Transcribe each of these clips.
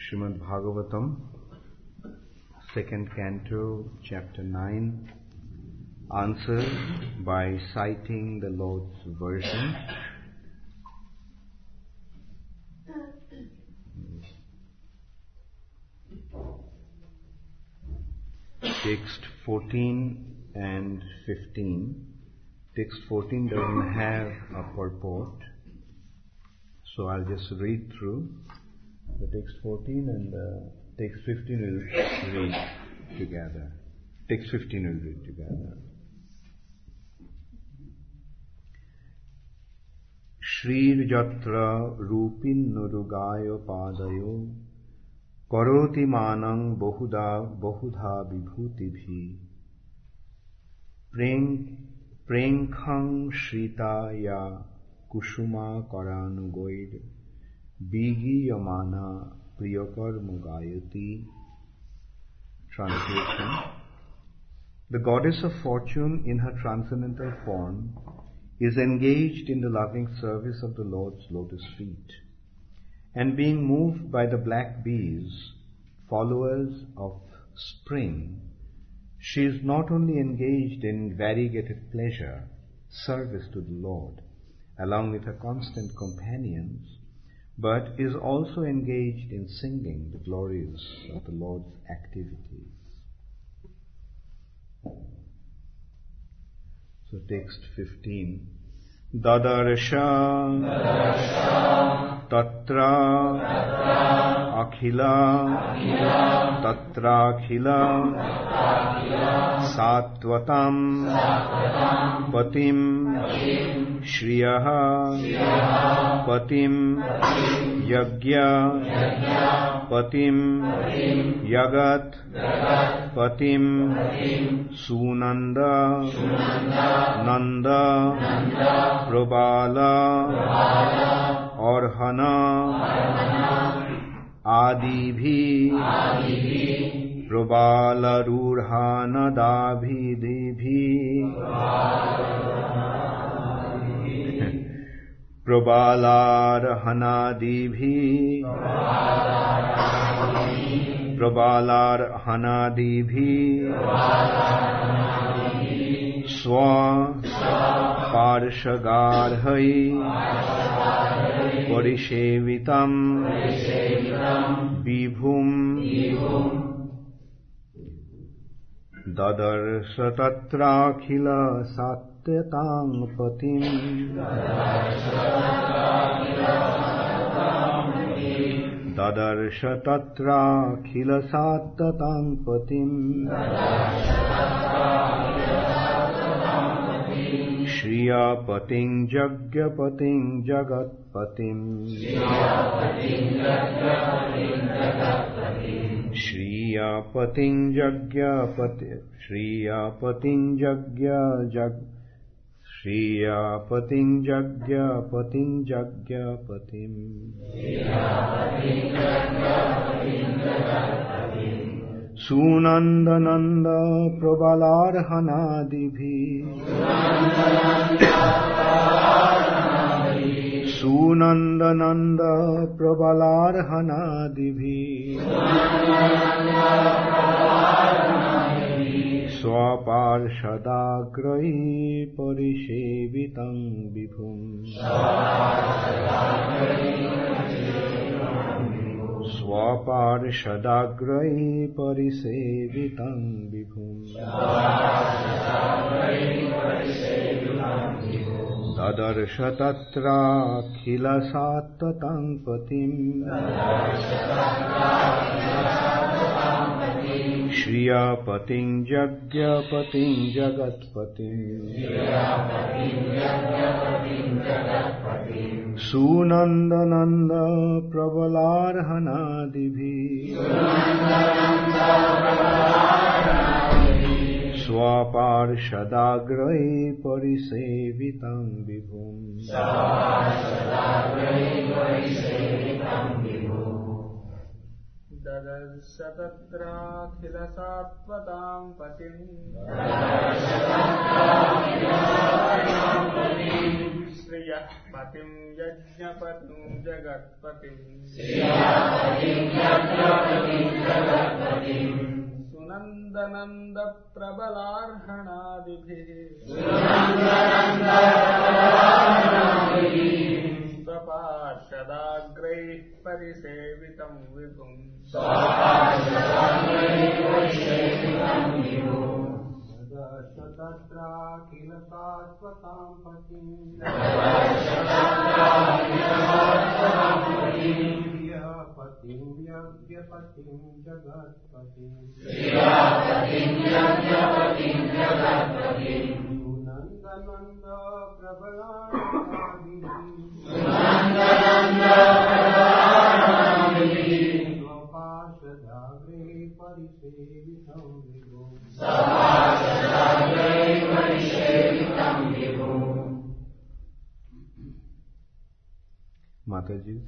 Srimad Bhagavatam, second canto, chapter 9, answered by citing the Lord's version. Text 14 and 15. Text 14 doesn't have a purport, so I'll just read through the text 14 and text 15 will read together. Text 15 will read together. Shrir Jatra Rupin Nurugayo Padayo Karoti Manang Bahudha Vibhuti Bhi Prenkhang Shrita Ya Kushuma Karanugoid Bigi Yamana Priyakar Mugayati. Translation. The goddess of fortune in her transcendental form is engaged in the loving service of the Lord's lotus feet, and being moved by the black bees, followers of spring, she is not only engaged in variegated pleasure, service to the Lord, along with her constant companions, but is also engaged in singing the glories of the Lord's activities. So text 15. Dadarsha Tatra Akhila Sattvatam Patim Shriyaha Patim Yagya Patim Yagat Patim Sunanda Nanda Prabala Arhana Adi Bhi Prabala Rurhana Dabhi Dibhi Prabala Hanadibhi Prabala Hanadibhi Swa Parshagarhai Parishevitam Vibhum Dadarsha Tatrakhila Satyatang Patim Dadarsha Tatrakhila Satyatang Patim Shriya Pating Jagya Pating Jagat Patim Shriya Pating Jagya Pating Shriya Pating Jagya Jag Shriya Pating Jagya Pating Jagya Patim Sunandananda Prabalarhanadibhi Sunandananda Prabalarhanadibhi Swaparshadagrahi Parishevitam Vibhum Swaparshadagrahi Parisevitam Vibhum Dadarsha Tatra Khila Sattvatam Patim Shriya Pating Jagya Pating Jagat Patim Sunandananda Pravalarhanadibhi Swaparshadagrahi Parisevitam Vibhum Dadarsha Tatra Khila Sattvatam Patim श्रियः पतिं यज्ञपतिं जगत्पतिं सुनन्दनन्दप्रबलार्हणादिभिः स्वपार्षदाग्रैः परिसेवितं विभुम् तत्राखिल शाश्वतां पतिं पतिं यज्ञपतिं जगत्पतिं सुनन्दनन्द प्रबलार्हणादिभिः स्वपार्षदाग्रे परिसेवितं विभुम् Mataji's.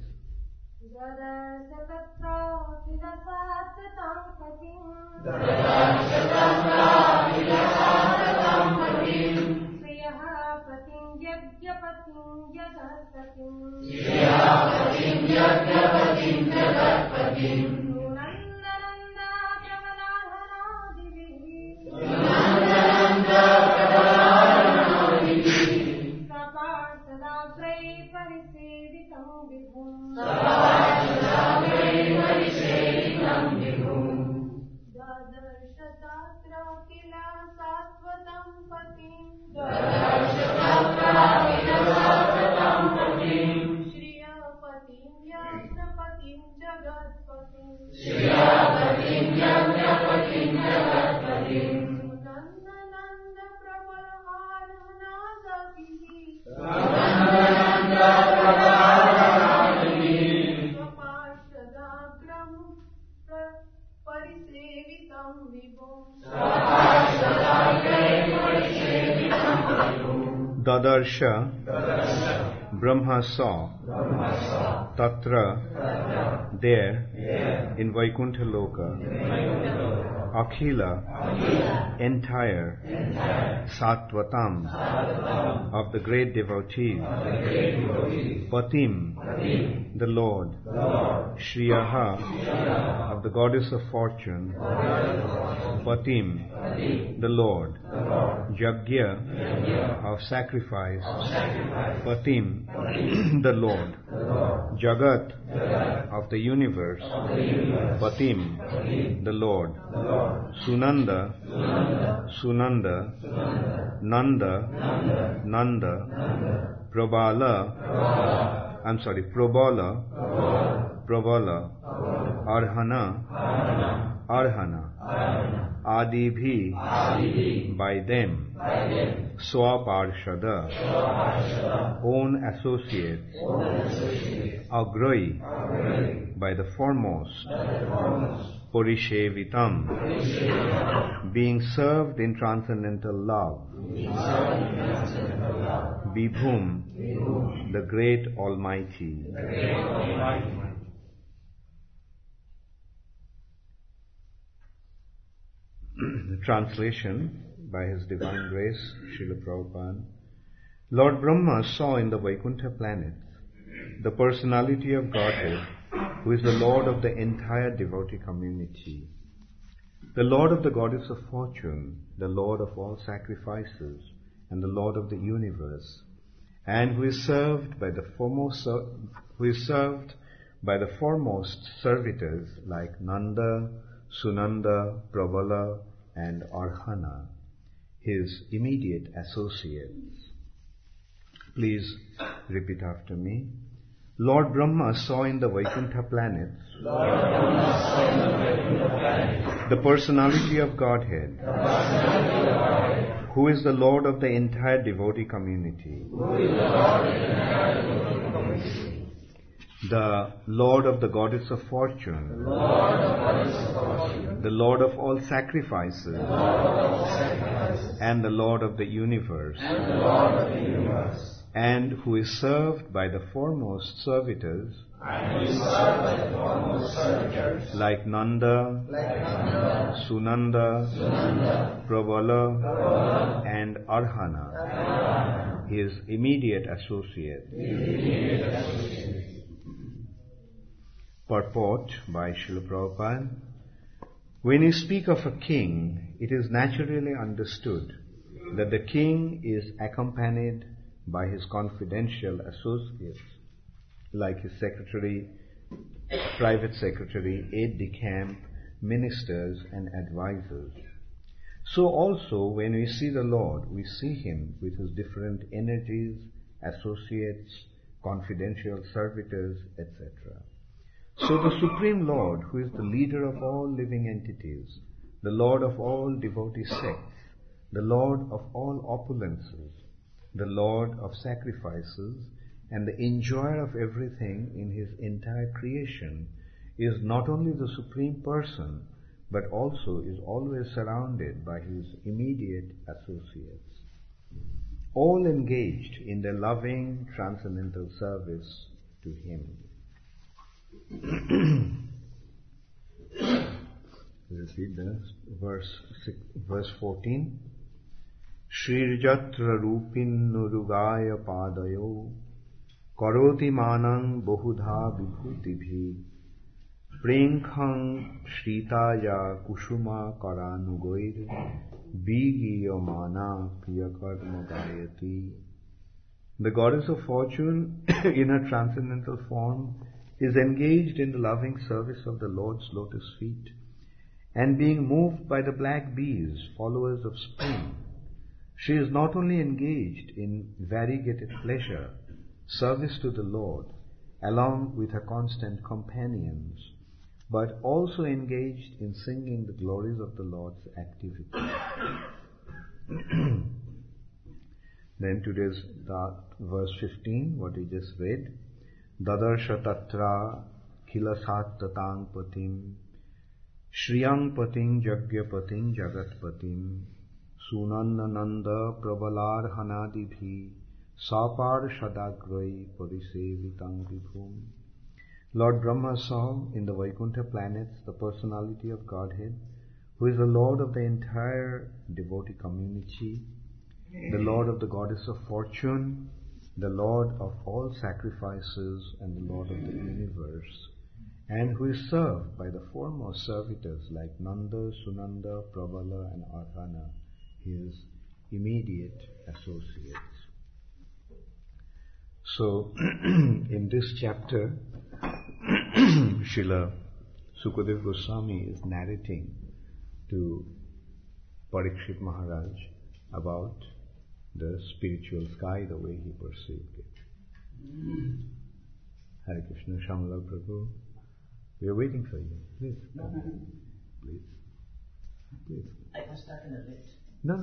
Dadarsha Brahma saw Tatra there in Vaikuntha Loka Akhila entire Sattvatam of the great devotees Patim the Lord Shriyaha of the goddess of fortune Patim the Lord Yajna of sacrifice Patim the Lord Jagat of the universe Patim the Lord Sunanda Nanda Prabala Arhana Adibhi by them Swaparshada own associates Agrai by the foremost Purishevitam being served in transcendental love Vibhum the great Almighty. Translation by His Divine Grace, Srila Prabhupada. Lord Brahma saw in the Vaikuntha planets the personality of Godhead, who is the Lord of the entire devotee community, the Lord of the goddess of fortune, the Lord of all sacrifices, and the Lord of the universe, and who is served by the foremost servitors like Nanda, Sunanda, Prabala, and Arhana, his immediate associates. Please repeat after me. Lord Brahma saw in the Vaikuntha planets the personality of Godhead, who is the Lord of the entire devotee community, the Lord of the goddess of fortune, the Lord of all sacrifices, and the Lord of the universe, and who is served by the foremost servitors like Nanda, Sunanda, Prabala, and Arhana, his immediate associate. Purport by Srila Prabhupada. When you speak of a king, it is naturally understood that the king is accompanied by his confidential associates, like his secretary, private secretary, aide-de-camp, ministers and advisors. So also when we see the Lord, we see him with his different energies, associates, confidential servitors, etc. So the Supreme Lord, who is the leader of all living entities, the Lord of all devotee sects, the Lord of all opulences, the Lord of sacrifices, and the enjoyer of everything in his entire creation, is not only the Supreme Person, but also is always surrounded by his immediate associates, all engaged in their loving transcendental service to him. Let's read verse 14. Shrirjatra rupin nurugaya padayo karoti manang bahudha vibhutibhi Prenkhang Shritaya Kushuma Karanugoir Bigiyamana Priyakarma Gayati. The goddess of fortune, in her transcendental form, is engaged in the loving service of the Lord's lotus feet, and being moved by the black bees, followers of spring, she is not only engaged in variegated pleasure, service to the Lord, along with her constant companions, but also engaged in singing the glories of the Lord's activity. Then today's verse 15, what we just read, Dadarsha tatra khilasat tatang patim Shriyang pating jagya pating jagat patim Sunananda pravalar hanadibhi Sapar shadagroi parisevitang vibhum. Lord Brahma saw in the Vaikuntha planets the personality of Godhead, who is the Lord of the entire devotee community, the Lord of the goddess of fortune, the Lord of all sacrifices, and the Lord of the universe, and who is served by the foremost servitors like Nanda, Sunanda, Pravala, and Arhana, his immediate associates. So, in this chapter, Srila Sukadeva Goswami is narrating to Parikshit Maharaj about the spiritual sky, the way he perceived it. Hare Krishna, Shamlal Prabhu, we are waiting for you. Please, please, please. I was stuck in a lift. No.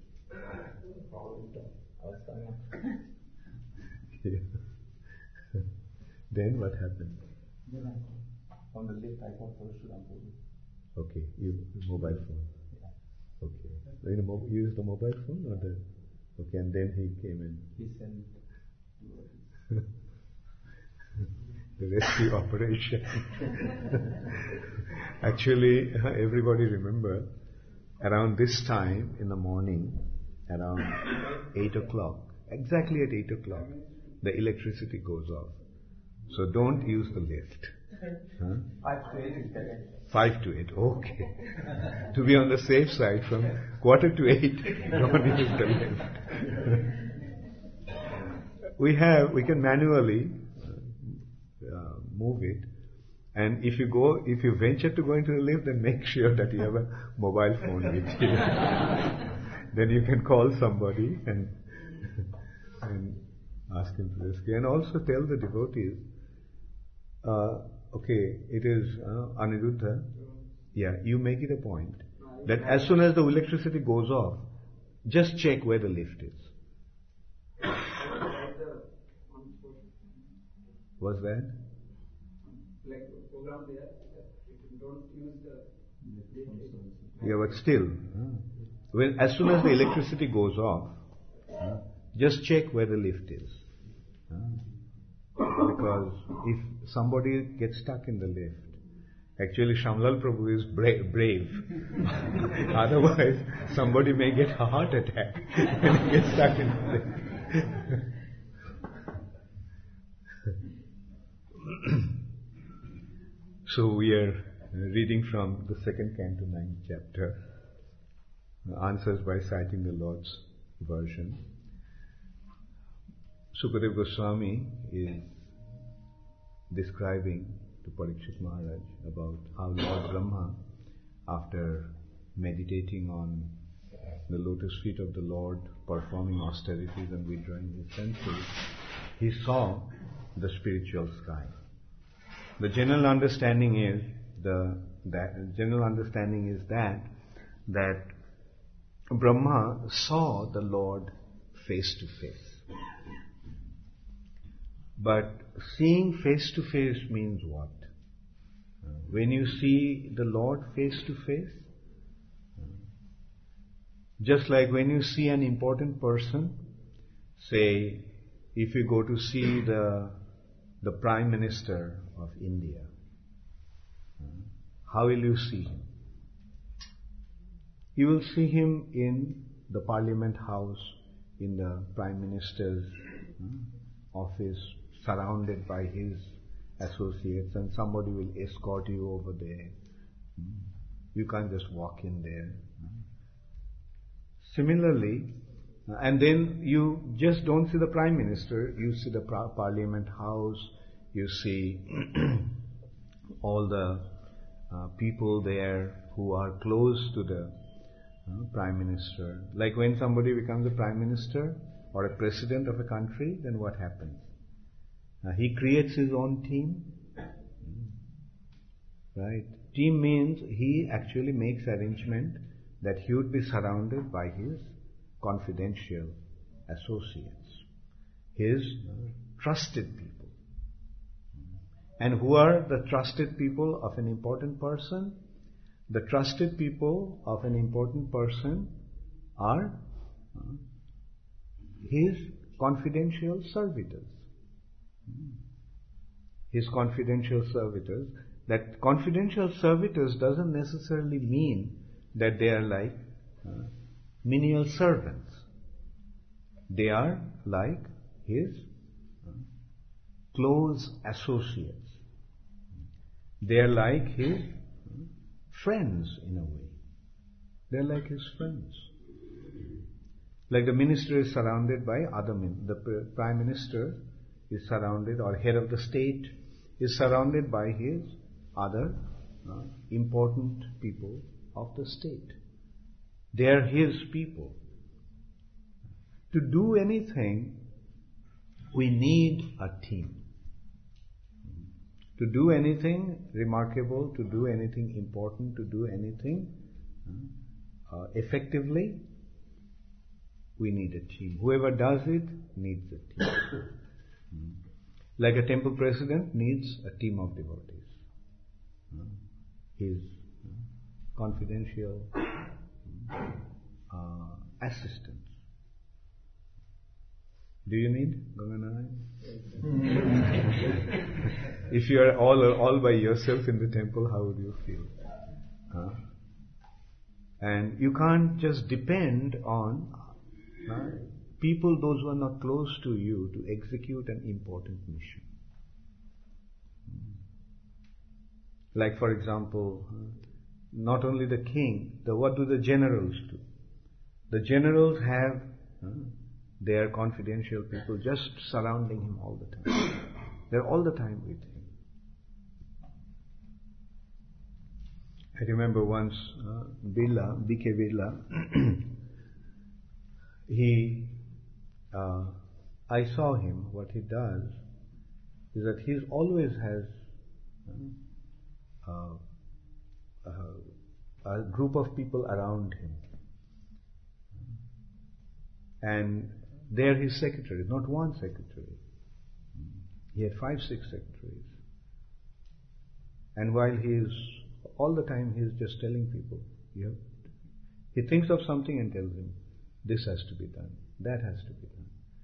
Then what happened? On the lift, I thought Parashuram Prabhu. Okay, mobile phone. Yeah. Okay. You used the mobile phone or the? Okay, and then he came in. He sent the rescue operation. Actually, everybody remember, around this time in the morning, around 8 o'clock, exactly at 8 o'clock, the electricity goes off. So don't use the lift. Huh? 5 to 8 is better. 5 to 8, okay. To be on the safe side, from 7:45 to 8, don't use the lift. We can manually move it, and if you venture to go into the lift, then make sure that you have a mobile phone with you. Then you can call somebody and ask him to rescue, and also tell the devotees, okay, it is Aniruddha. Yeah, you make it a point that as soon as the electricity goes off, just check where the lift is. What's that? Like program there, if you don't use the Yeah, but still, as soon as the electricity goes off, just check where the lift is. Because if somebody gets stuck in the lift, actually Shamlal Prabhu is brave. Otherwise, somebody may get a heart attack when he gets stuck in the lift. So we are reading from the second canto, 9th chapter, answers by citing the Lord's version. Sukadeva Goswami is describing to Parikshit Maharaj about how Lord Brahma, after meditating on the lotus feet of the Lord, performing austerities and withdrawing his senses, he saw the spiritual sky. The general understanding is that Brahma saw the Lord face to face. But seeing face to face means what? When you see the Lord face to face, just like when you see an important person, say if you go to see the Prime Minister of India, how will you see him? You will see him in the Parliament House, in the Prime Minister's office, surrounded by his associates, and somebody will escort you over there. You can't just walk in there. Similarly, and then you just don't see the Prime Minister, you see the Parliament House, you see all the people there who are close to the Prime Minister. Like when somebody becomes a Prime Minister or a President of a country, then what happens? He creates his own team. Right? Team means he actually makes arrangement that he would be surrounded by his confidential associates, his trusted people. And who are the trusted people of an important person? The trusted people of an important person are his confidential servitors. His confidential servitors. That confidential servitors doesn't necessarily mean that they are like menial servants. They are like his close associates. They are like his friends in a way. They are like his friends. Like the minister is surrounded by other men. The Prime Minister is surrounded, or head of the state is surrounded by his other important people of the state. They are his people. To do anything, we need a team. To do anything remarkable, to do anything important, to do anything effectively, we need a team. Whoever does it needs a team. Like a temple president needs a team of devotees. His confidential assistants. Do you need Ganganarayan? If you are all by yourself in the temple, how would you feel? And you can't just depend on people, those who are not close to you, to execute an important mission. Like for example, not only the king, what do the generals do? The generals have their confidential people just surrounding him all the time. They're all the time with him. I remember once B.K. Birla, I saw him. What he does is that he always has a group of people around him, and they're his secretaries, not one secretary. He had 5-6 secretaries, and while all the time he is just telling people, he thinks of something and tells him, this has to be done, that has to be done.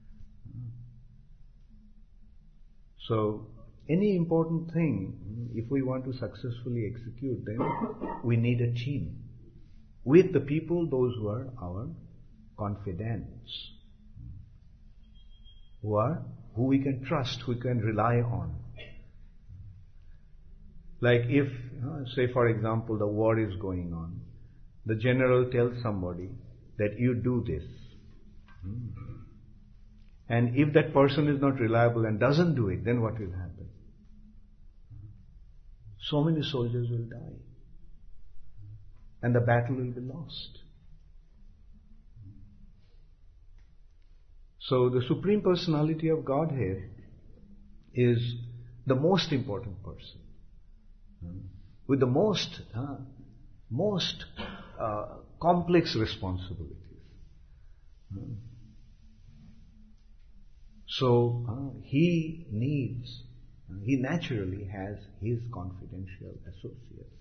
So, any important thing, if we want to successfully execute, then we need a team with the people, those who are our confidants. who we can trust, who we can rely on. Like if, say for example, the war is going on, the general tells somebody that you do this. And if that person is not reliable and doesn't do it, then what will happen? So many soldiers will die. And the battle will be lost. So the Supreme Personality of Godhead is the most important person, with the most complex responsibilities. So he naturally has his confidential associates.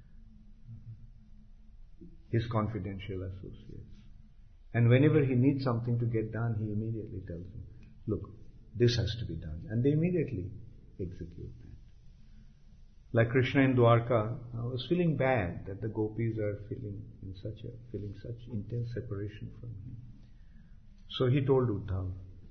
And whenever he needs something to get done, he immediately tells them, look, this has to be done. And they immediately execute that. Like Krishna in Dwarka was feeling bad that the gopis are feeling such intense separation from him. So he told Uddhav,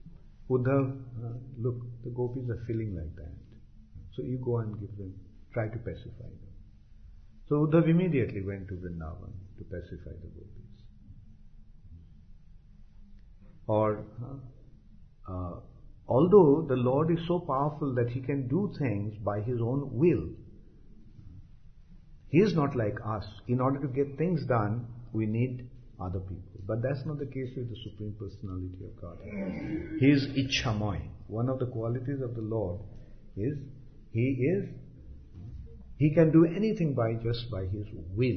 look, the gopis are feeling like that. So you go and try to pacify them. So Uddhav immediately went to Vrindavan to pacify the gopis. Or, although the Lord is so powerful that He can do things by His own will, He is not like us. In order to get things done, we need other people. But that's not the case with the Supreme Personality of God. He is Ichhamoy. One of the qualities of the Lord is He can do anything just by His will.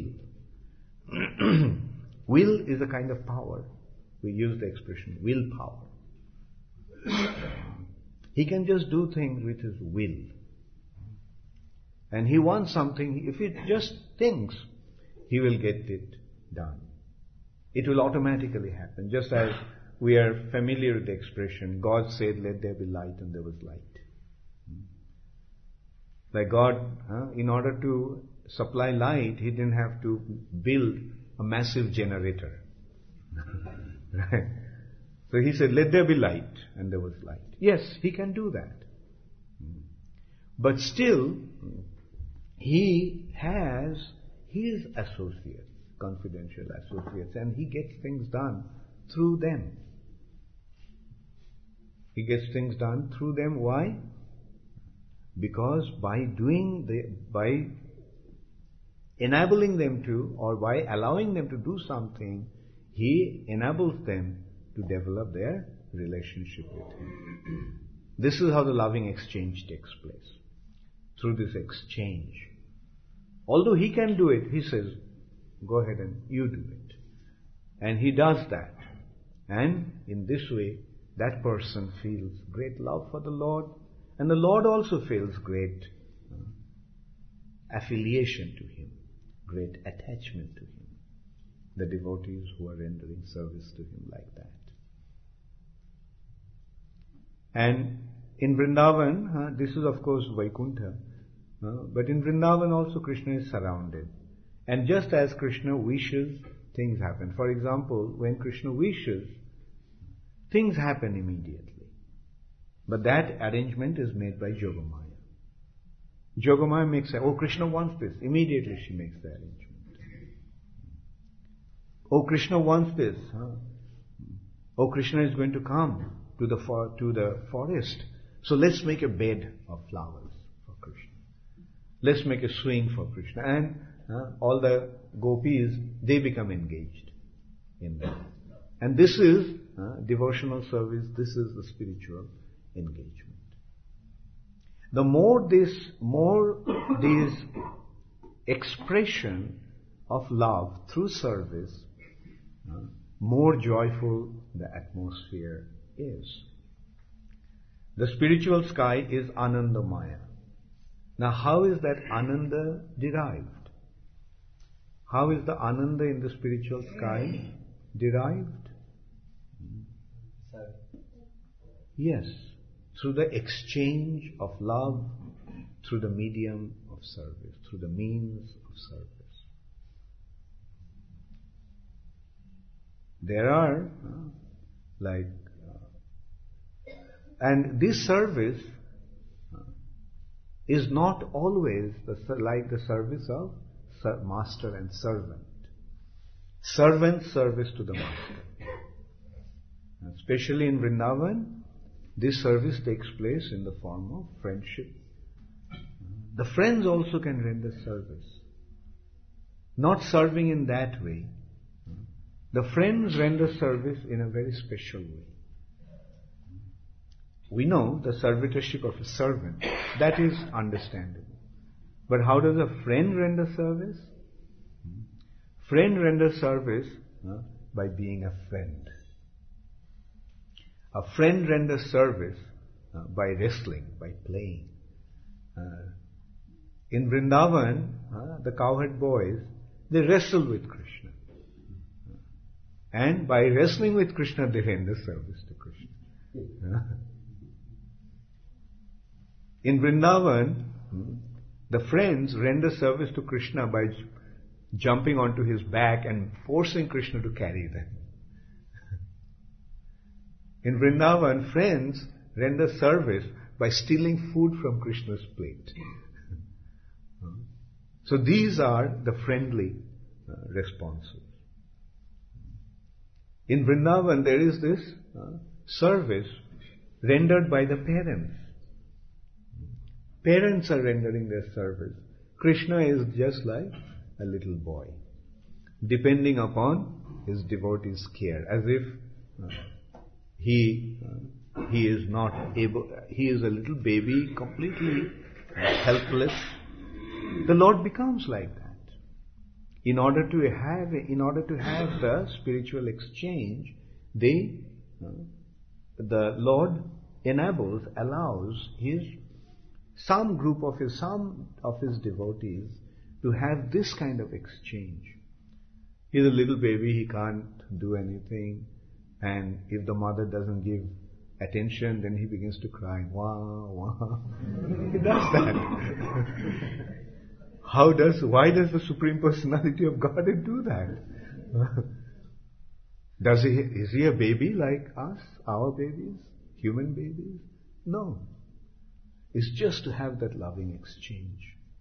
Will is a kind of power. We use the expression willpower. He can just do things with his will. And he wants something, if he just thinks, he will get it done. It will automatically happen. Just as we are familiar with the expression, God said, let there be light, and there was light. Like God, in order to supply light, He didn't have to build a massive generator. Right? So He said, let there be light, and there was light. Yes, He can do that. But still, He has His associates, confidential associates, and He gets things done through them. He gets things done through them. Why? Because by enabling them to, or by allowing them to do something, He enables them to develop their relationship with Him. This is how the loving exchange takes place. Through this exchange. Although He can do it, He says, go ahead and you do it. And He does that. And in this way, that person feels great love for the Lord, and the Lord also feels great affiliation to Him, great attachment to Him. The devotees who are rendering service to Him like that. And in Vrindavan, this is of course Vaikuntha, but in Vrindavan also Krishna is surrounded. And just as Krishna wishes, things happen. For example, when Krishna wishes, things happen immediately. But that arrangement is made by Yogamaya. Yogamaya makes Krishna wants this. Immediately she makes the arrangement. Krishna wants this. Krishna is going to come to the forest. So let's make a bed of flowers for Krishna. Let's make a swing for Krishna. And all the gopis, they become engaged in that. And this is devotional service. This is the spiritual engagement. The more this expression of love through service, more joyful the atmosphere is. The spiritual sky is Anandamaya. Now how is that Ananda derived? How is the Ananda in the spiritual sky derived? Yes, through the exchange of love, through the medium of service, through the means of service. There are And this service is not always like the service of master and servant. Servant service to the master. Especially in Vrindavan, this service takes place in the form of friendship. The friends also can render service. Not serving in that way. The friends render service in a very special way. We know the servitorship of a servant. That is understandable. But how does a friend render service? Friend renders service by being a friend. A friend renders service by wrestling, by playing. In Vrindavan, the cowherd boys, they wrestle with Krishna. And by wrestling with Krishna, they render service to Krishna. In Vrindavan, the friends render service to Krishna by jumping onto his back and forcing Krishna to carry them. In Vrindavan, friends render service by stealing food from Krishna's plate. So these are the friendly responses. In Vrindavan, there is this service rendered by the parents. Parents are rendering their service. Krishna is just like a little boy, depending upon his devotee's care, as if he is not able, he is a little baby, completely helpless. The Lord becomes like that. In order to have the spiritual exchange, the Lord allows some of his devotees to have this kind of exchange. He's a little baby, he can't do anything, and if the mother doesn't give attention, then he begins to cry, wah, wah. He does that. Why does the Supreme Personality of Godhead do that? Is he a baby like us, our babies, human babies? No. It's just to have that loving exchange.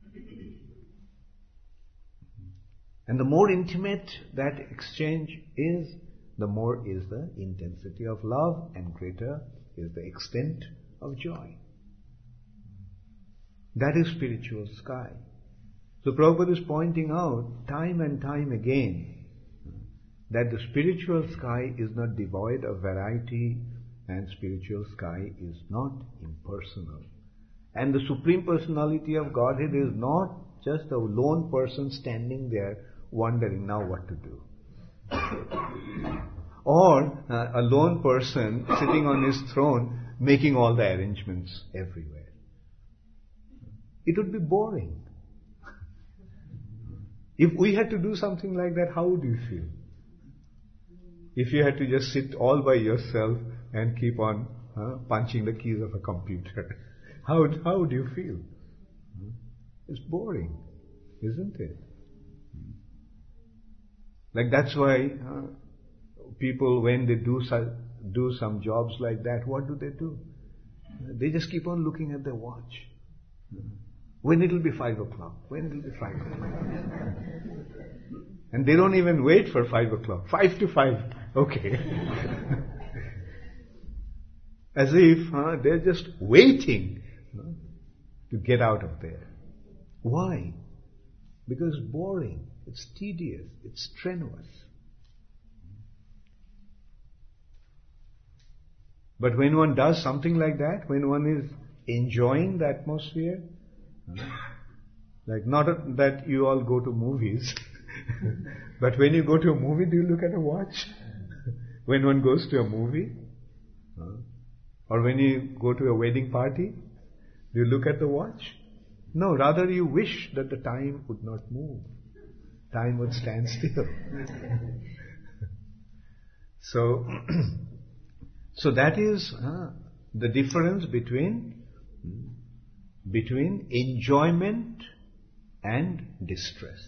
And the more intimate that exchange is, the more is the intensity of love and greater is the extent of joy. That is spiritual sky. So Prabhupada is pointing out time and time again that the spiritual sky is not devoid of variety and spiritual sky is not impersonal. And the Supreme Personality of Godhead is not just a lone person standing there wondering now what to do. Or a lone person sitting on his throne making all the arrangements everywhere. It would be boring. If we had to do something like that, how would you feel? If you had to just sit all by yourself and keep on punching the keys of a computer, how would you feel? It's boring, isn't it? Like that's why people, when they do some jobs like that, what do? They just keep on looking at their watch. When it will be 5 o'clock? When it will be 5 o'clock? And they don't even wait for 5 o'clock. 5 to 5. Okay. As if they're just waiting to get out of there. Why? Because it's boring, it's tedious, it's strenuous. But when one does something like that, when one is enjoying the atmosphere, like not that you all go to movies, but when you go to a movie, do you look at a watch? When one goes to a movie, or when you go to a wedding party, do you look at the watch? No, rather you wish that the time would not move. Time would stand still. So that is the difference between enjoyment and distress.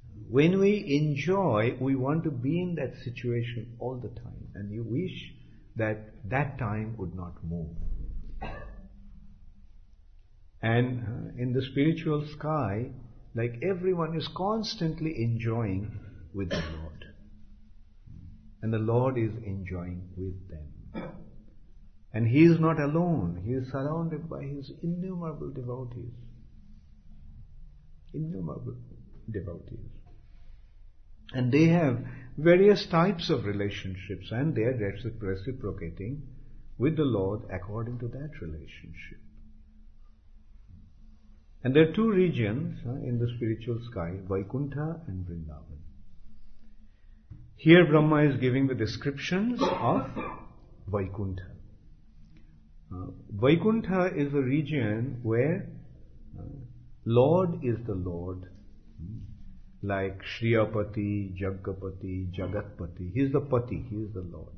When we enjoy, we want to be in that situation all the time, and you wish that time would not move. And in the spiritual sky, like everyone is constantly enjoying with the Lord. And the Lord is enjoying with them. And He is not alone. He is surrounded by His innumerable devotees. Innumerable devotees. And they have various types of relationships, and they are reciprocating with the Lord according to that relationship. And there are two regions in the spiritual sky, Vaikuntha and Vrindavan. Here Brahma is giving the descriptions of Vaikuntha. Vaikuntha is a region where Lord is the Lord, like Shriyapati, Jaggapati, Jagatpati. He is the Pati, He is the Lord.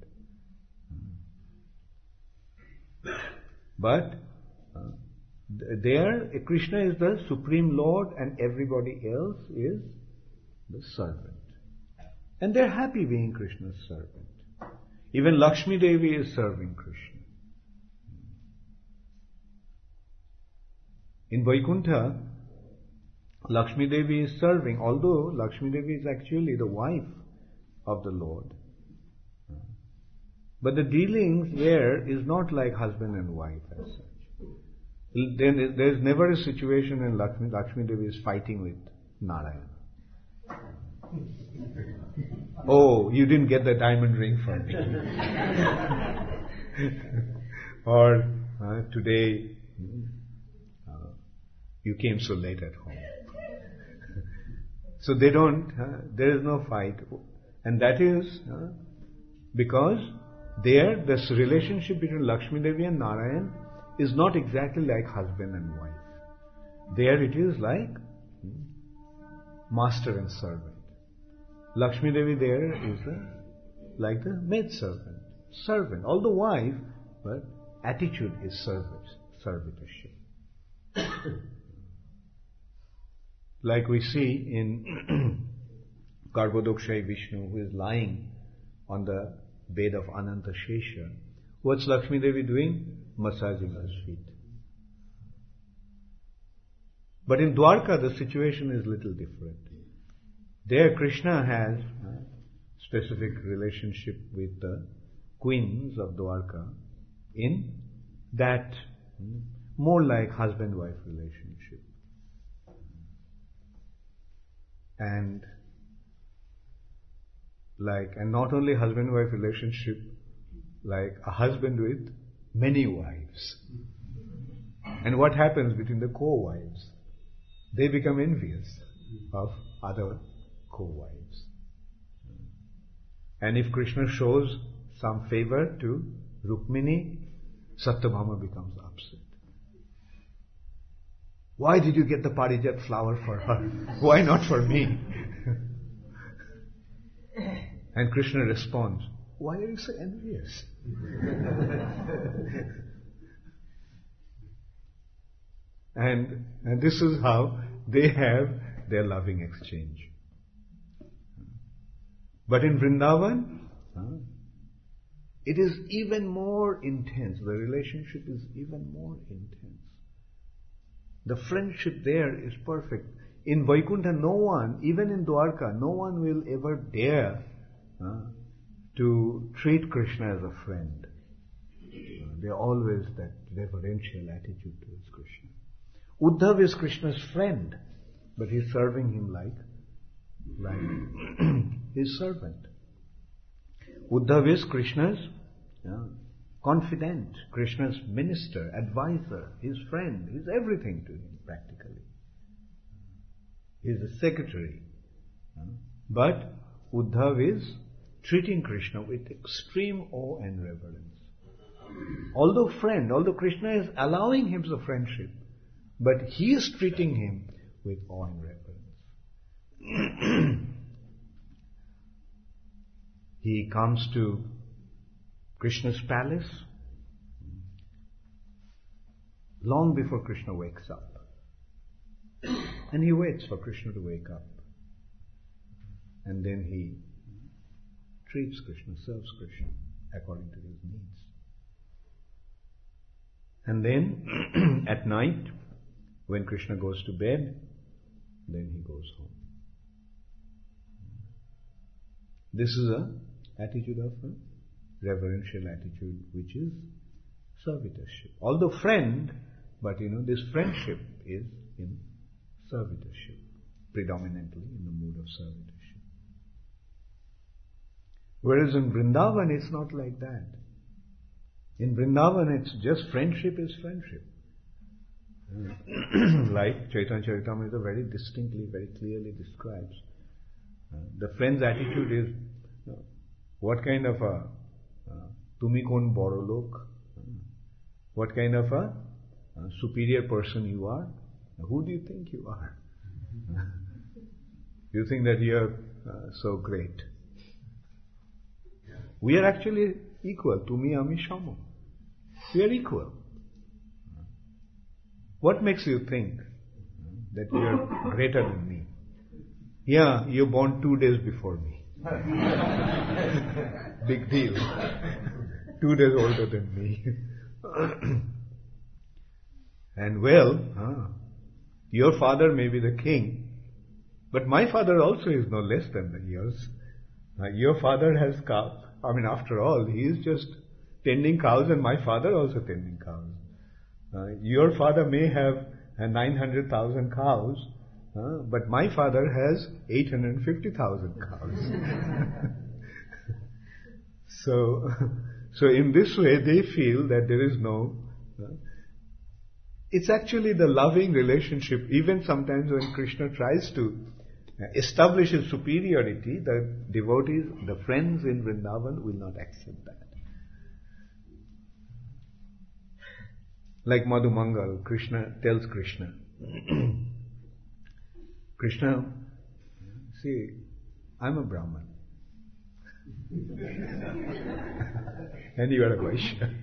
But there, Krishna is the Supreme Lord and everybody else is the servant. And they're happy being Krishna's servant. Even Lakshmi Devi is serving Krishna. In Vaikuntha, Lakshmi Devi is serving, although Lakshmi Devi is actually the wife of the Lord. But the dealings there is not like husband and wife as such. Then there is never a situation in Lakshmi Devi is fighting with Narayan. Oh, you didn't get the diamond ring from me. Or today you came so late at home. So they don't, there is no fight. And that is because there, this relationship between Lakshmi Devi and Narayan is not exactly like husband and wife. There it is like master and servant. Lakshmi Devi there is like the maid servant, although wife, but attitude is servitorship. Like we see in Garbhodakshai Vishnu, who is lying on the bed of Ananta Shesha. What's Lakshmi Devi doing? Massaging her feet. But in Dwarka, the situation is little different. There, Krishna has a specific relationship with the queens of Dwarka in that more like husband-wife relationship. And not only husband-wife relationship, like a husband with many wives. And what happens between the co-wives? They become envious of other co-wives. And if Krishna shows some favor to Rukmini, Satyabhama becomes upset. Why did you get the Parijat flower for her? Why not for me? And Krishna responds, why are you so envious? And this is how they have their loving exchange. But in Vrindavan, it is even more intense. The relationship is even more intense. The friendship there is perfect. In Vaikuntha, no one, even in Dwarka, no one will ever dare to treat Krishna as a friend. They always that reverential attitude towards Krishna. Uddhav is Krishna's friend, but he's serving him like his servant. Uddhav is Krishna's confidant, Krishna's minister, advisor, his friend, he's everything to him practically. He's a secretary. But Uddhav is treating Krishna with extreme awe and reverence. Although Krishna is allowing him the friendship, but he is treating him with awe and reverence. He comes to Krishna's palace long before Krishna wakes up. And he waits for Krishna to wake up. And then he treats Krishna, serves Krishna according to his needs. And then at night, when Krishna goes to bed, then he goes home. This is an attitude of a reverential attitude, which is servitorship. Although friend, but this friendship is in servitorship, predominantly in the mood of servitorship. Whereas in Vrindavan, it's not like that. In Vrindavan, it's just friendship is friendship. Like Chaitanya Charitamrita very distinctly, very clearly describes. The friend's attitude is, what kind of a tumi kon boro lok? What kind of a superior person you are? Who do you think you are? You think that you are so great. We are actually equal. Tumi ami shamo. We are equal. What makes you think that you are greater than me? Yeah, you're born 2 days before me. Big deal. 2 days older than me. And your father may be the king, but my father also is no less than yours. Your father has cows. After all, he is just tending cows, and my father also tending cows. Your father may have 900,000 cows, but my father has 850,000 cows. So in this way, they feel that there is no... it's actually the loving relationship. Even sometimes when Krishna tries to establish his superiority, the devotees, the friends in Vrindavan will not accept that. Like Madhu Mangal, Krishna tells Krishna, Krishna, see, I'm a Brahman. And you are a Vaishya.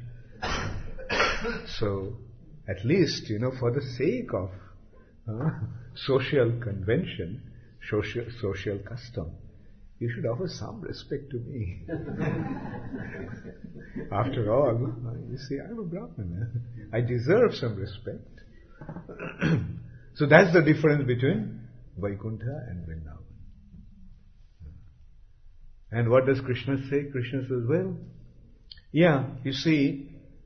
So, at least, for the sake of social convention, social custom, you should offer some respect to me. After all, you see, I'm a Brahman. I deserve some respect. So that's the difference between Vaikuntha and Vrindavan. And what does Krishna say? Krishna says, well, yeah, you see,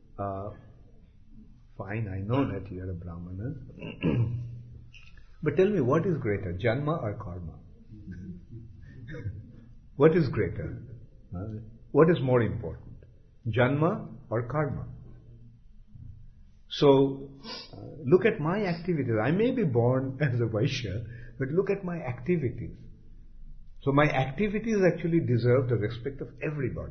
fine, I know that you are a Brahmana. But tell me, what is greater, Janma or Karma? What is greater? What is more important, Janma or Karma? So, look at my activities. I may be born as a Vaishya, but look at my activities. So my activities actually deserve the respect of everybody.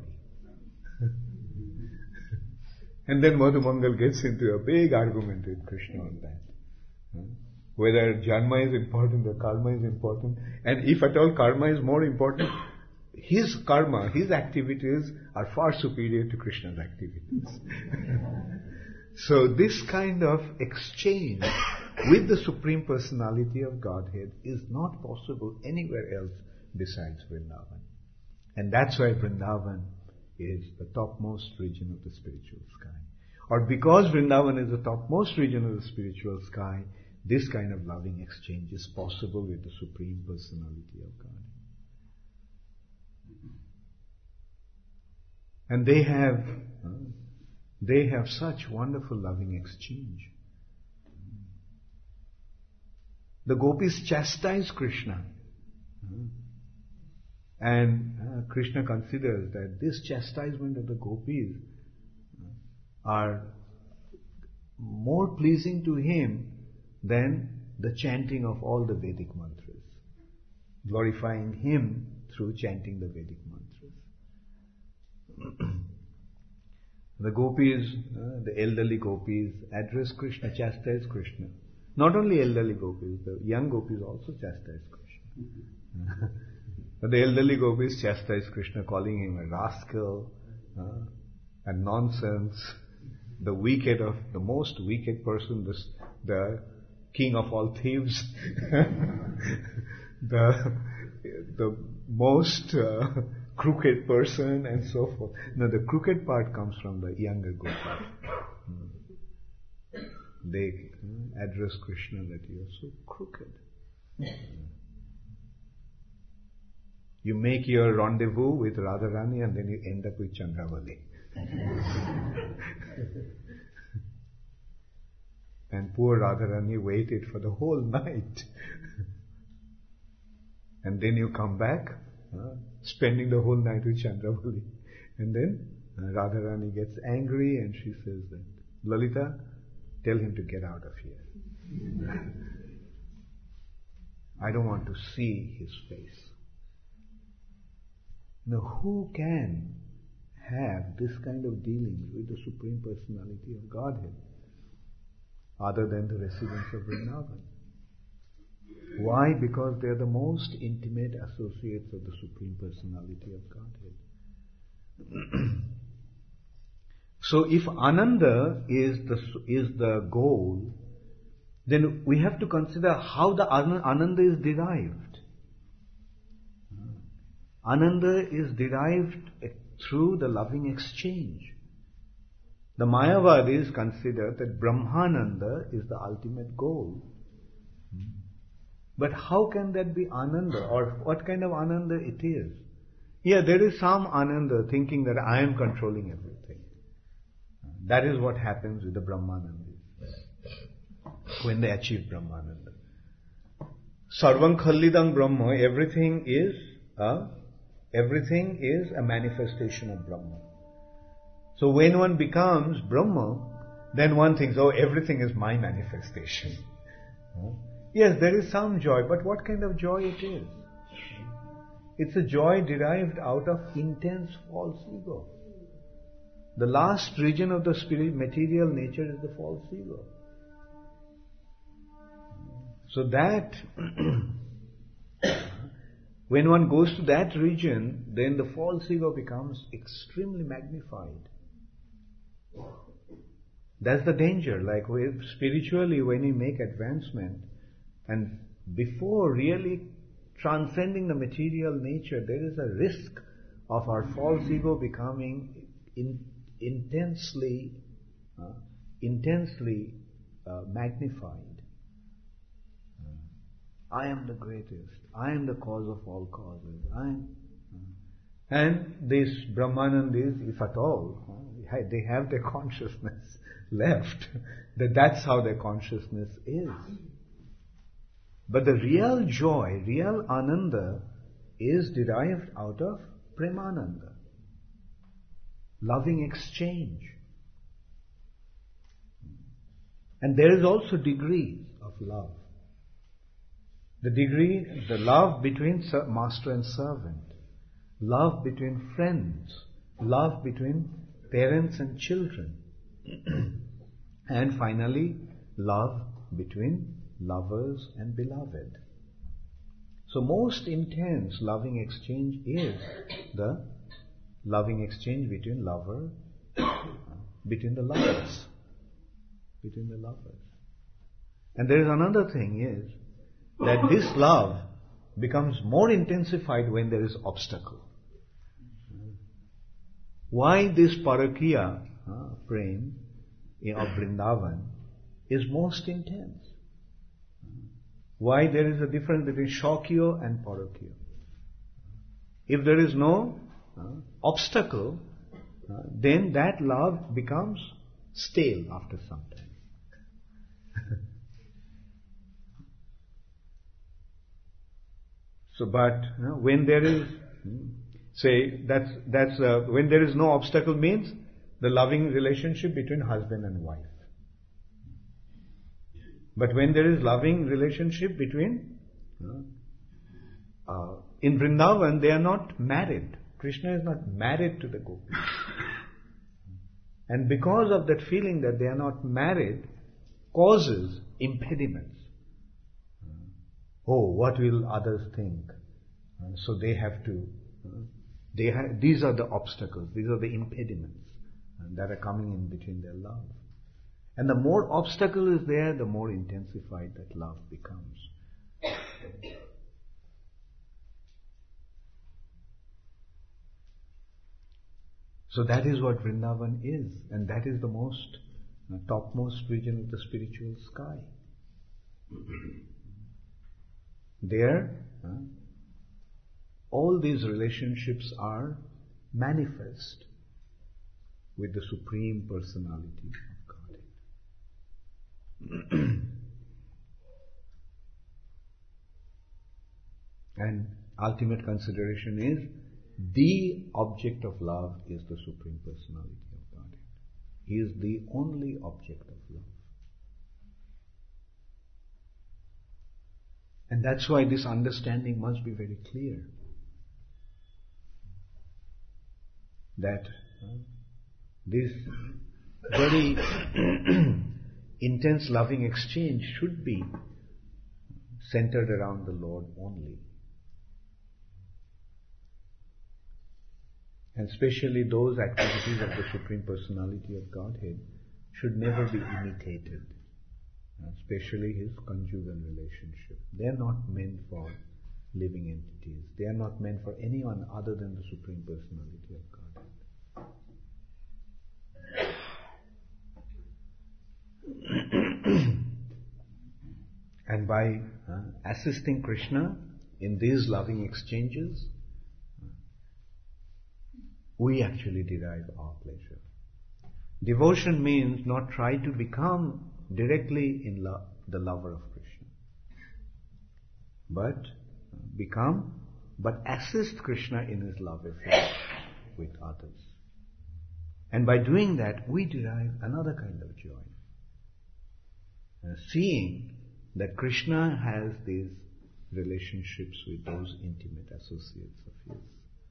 And then Madhu Mangal gets into a big argument with Krishna on that. Whether Janma is important or Karma is important. And if at all Karma is more important, his karma, his activities are far superior to Krishna's activities. So this kind of exchange with the Supreme Personality of Godhead is not possible anywhere else besides Vrindavan. And that's why Vrindavan is the topmost region of the spiritual sky. Or because Vrindavan is the topmost region of the spiritual sky, this kind of loving exchange is possible with the Supreme Personality of God. And they have such wonderful loving exchange. The gopis chastise Krishna. And Krishna considers that this chastisement of the gopis are more pleasing to him than the chanting of all the Vedic mantras, glorifying him through chanting the Vedic mantras. The gopis, the elderly gopis, address Krishna, chastise Krishna. Not only elderly gopis, the young gopis also chastise Krishna. But the elderly gopis chastise Krishna, calling him a rascal, a nonsense, the most wicked person, the king of all thieves, the most crooked person and so forth. No, the crooked part comes from the younger Gopal. They address Krishna that you are so crooked. You make your rendezvous with Radharani and then you end up with Chandravali. And poor Radharani waited for the whole night. And then you come back, spending the whole night with Chandravali. And then Radharani gets angry and she says that, Lalita, tell him to get out of here. I don't want to see his face. Now, who can have this kind of dealings with the Supreme Personality of Godhead other than the residents of Vrindavan? Why? Because they are the most intimate associates of the Supreme Personality of Godhead. So if Ananda is the goal, then we have to consider how the Ananda is derived. Ananda is derived through the loving exchange. The Mayavadis consider that Brahmananda is the ultimate goal. But how can that be Ananda, or what kind of Ananda it is? Yeah, there is some Ananda thinking that I am controlling everything. That is what happens with the Brahmanandis when they achieve Brahmananda. Sarvam Khallidam Brahma, everything is a manifestation of Brahma. So when one becomes Brahma, then one thinks, oh, everything is my manifestation. Yes, there is some joy, but what kind of joy it is? It's a joy derived out of intense false ego. The last region of the spirit, material nature, is the false ego. So that, when one goes to that region, then the false ego becomes extremely magnified. That's the danger. Like spiritually, when you make advancement, and before really transcending the material nature, there is a risk of our false ego becoming intensely magnified. I am the greatest. I am the cause of all causes. And these Brahmanandis, if at all, they have their consciousness left, that's how their consciousness is. But the real joy, real Ananda, is derived out of Premananda, loving exchange. And there is also degrees of love. The love between master and servant, love between friends, love between parents and children, and finally, love between lovers and beloved. So most intense loving exchange is the loving exchange between the lovers. And there is another thing is that this love becomes more intensified when there is obstacle. Why this Parakiya prem of Vrindavan is most intense? Why there is a difference between Shaukiya and Parakiya? If there is no obstacle, then that love becomes stale after some time. So, but when there is, when there is no obstacle means the loving relationship between husband and wife. But when there is loving relationship between, in Vrindavan they are not married. Krishna is not married to the gopis. And because of that feeling that they are not married, causes impediments. Oh, what will others think? So they have to, these are the obstacles, these are the impediments that are coming in between their love. And the more obstacle is there, the more intensified that love becomes. So that is what Vrindavan is, and that is the most topmost region of the spiritual sky. There, all these relationships are manifest with the Supreme Personality of Godhead. And ultimate consideration is, the object of love is the Supreme Personality of Godhead. He is the only object of love. And that's why this understanding must be very clear. That this very intense loving exchange should be centered around the Lord only. And especially those activities of the Supreme Personality of Godhead should never be imitated. Especially his conjugal relationship. They are not meant for living entities. They are not meant for anyone other than the Supreme Personality of Godhead. And by assisting Krishna in these loving exchanges, we actually derive our pleasure. Devotion means not try to become directly in love, the lover of Krishna, but assist Krishna in his love affair with others. And by doing that, we derive another kind of joy. Seeing that Krishna has these relationships with those intimate associates of his.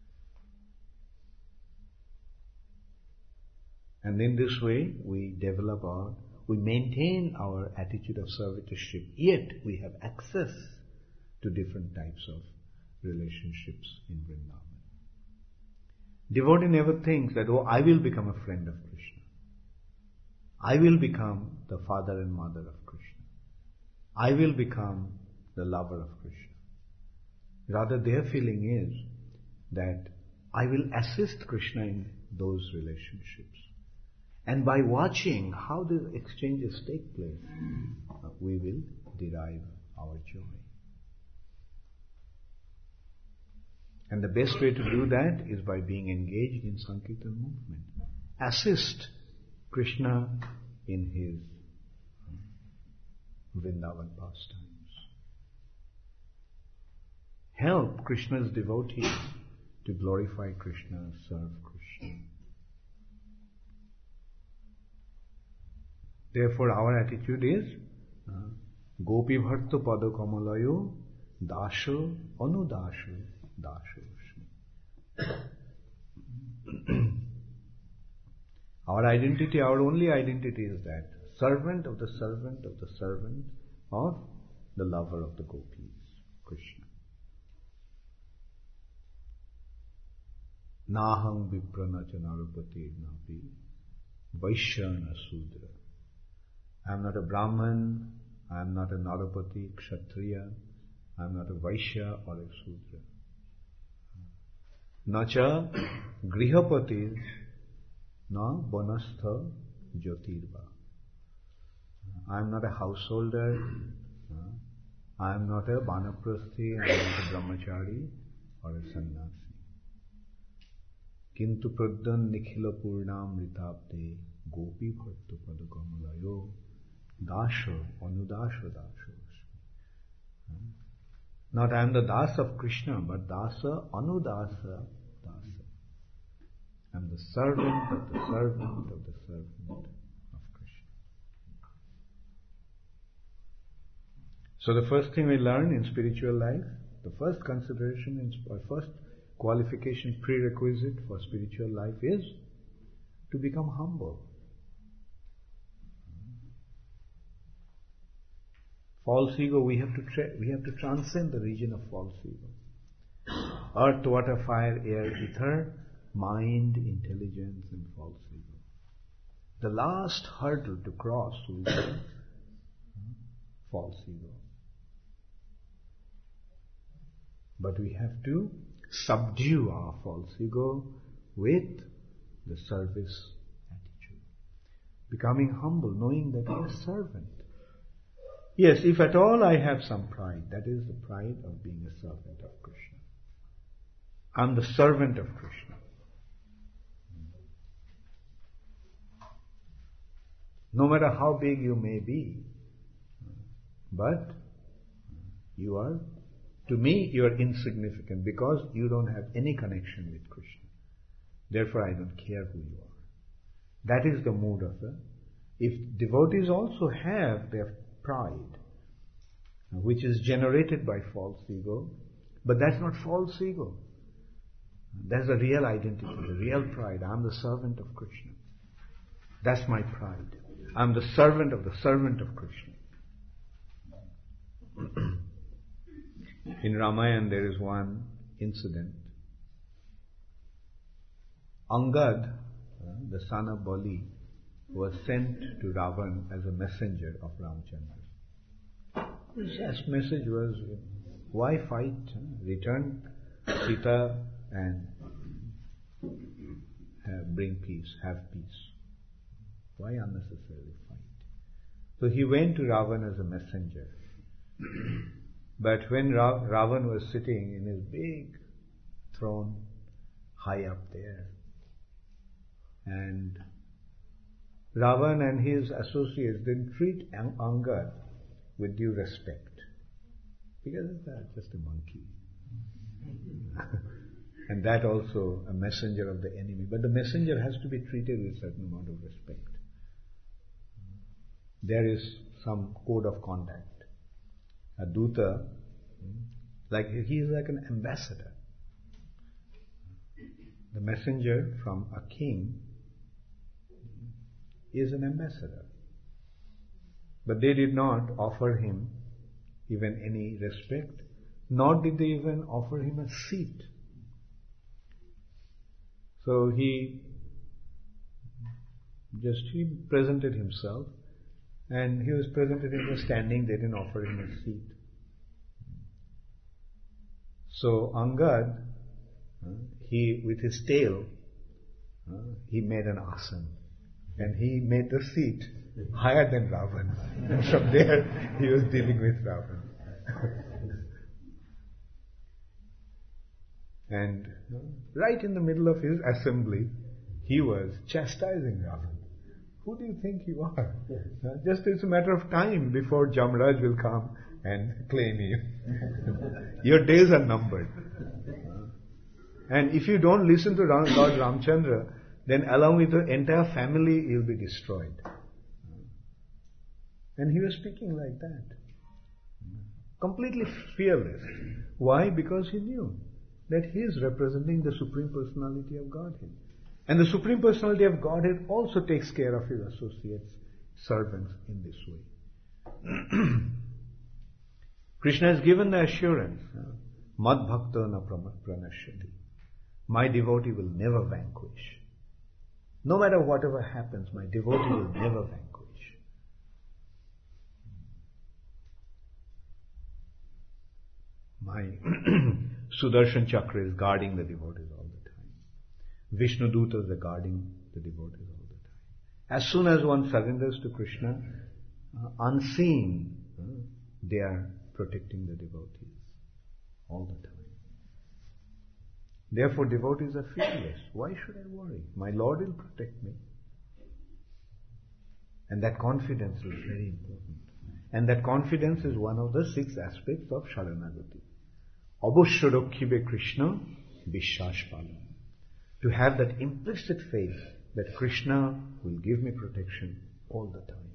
And in this way, we maintain our attitude of servitorship, yet we have access to different types of relationships in Vrindavan. Devotee never thinks that, I will become a friend of Krishna. I will become the father and mother of Krishna. I will become the lover of Krishna. Rather, their feeling is that I will assist Krishna in those relationships. And by watching how these exchanges take place, we will derive our joy. And the best way to do that is by being engaged in Sankirtan movement. Assist Krishna in his Vrindavan pastimes. Help Krishna's devotees to glorify Krishna, serve Krishna. Therefore, our attitude is Gopi Bharta Pada Kamalayo Dasha Anudasha Dasha. Our identity, our only identity is that servant of the servant of the servant of the lover of the gopis, Krishna. Naham vipranacha narupati napi vaishyana sudra. I am not a Brahman, I am not a Narupati, Kshatriya, I am not a Vaishya or a Sudra. Nacha Grihapatis na Banastha Jyotirva. I am not a householder, I am not a Vanaprasthi, I am not a Brahmachari or a Sannyasi. Kintu Pradhan Nikhila Purnam Ritabde Gopi Bharta Padakamalayo Dasha, Anudasha, Dasha. Not I am the Das of Krishna, but Dasa, Anudasa, Dasa. I am the servant of the servant of the servant of Krishna. So the first thing we learn in spiritual life, the first consideration, or first qualification, prerequisite for spiritual life is to become humble. False ego, we have to transcend the region of false ego. Earth, water, fire, air, ether, mind, intelligence, and false ego. The last hurdle to cross will be false ego. But we have to subdue our false ego with the service attitude. Becoming humble, knowing that you are a servant. Yes, if at all I have some pride, that is the pride of being a servant of Krishna. I'm the servant of Krishna. No matter how big you may be, but you are, to me, you are insignificant because you don't have any connection with Krishna. Therefore, I don't care who you are. That is the mood of the... If devotees also have their pride, which is generated by false ego, but that's not false ego. That's the real identity, the real pride. I'm the servant of Krishna. That's my pride. I'm the servant of Krishna. In Ramayana there is one incident. Angad, the son of Bali, was sent to Ravan as a messenger of Ramchandra. His message was, why fight? Return Sita and bring peace, have peace. Why unnecessarily fight? So he went to Ravan as a messenger. But when Ravan was sitting in his big throne high up there, and Ravan and his associates didn't treat Angad with due respect, because it's just a monkey. And that also a messenger of the enemy. But the messenger has to be treated with a certain amount of respect. There is some code of conduct. A duta, he is like an ambassador. The messenger from a king is an ambassador. But they did not offer him even any respect, nor did they even offer him a seat. So he presented himself, and he was presented him standing. They didn't offer him a seat. So Angad, he with his tail, he made an asana, and he made the seat higher than Ravan. And from there, he was dealing with Ravan. And right in the middle of his assembly, he was chastising Ravan. Who do you think you are? Just it's a matter of time before Jamraj will come and claim you. Your days are numbered. And if you don't listen to Lord Ramchandra, then along with the entire family, you'll be destroyed. And he was speaking like that. Completely fearless. Why? Because he knew that he is representing the Supreme Personality of Godhead. And the Supreme Personality of Godhead also takes care of his associates, servants in this way. Krishna has given the assurance, Mad Bhakta na pranashyati. My devotee will never vanquish. No matter whatever happens, my devotee will never vanquish. My Sudarshan Chakra is guarding the devotees all the time. Vishnu Dutas are guarding the devotees all the time. As soon as one surrenders to Krishna, unseen, they are protecting the devotees all the time. Therefore, devotees are fearless. Why should I worry? My Lord will protect me. And that confidence is very important. And that confidence is one of the 6 aspects of Sharanagati. Abhushrokhibe Krishna Vishashpala. To have that implicit faith that Krishna will give me protection all the time.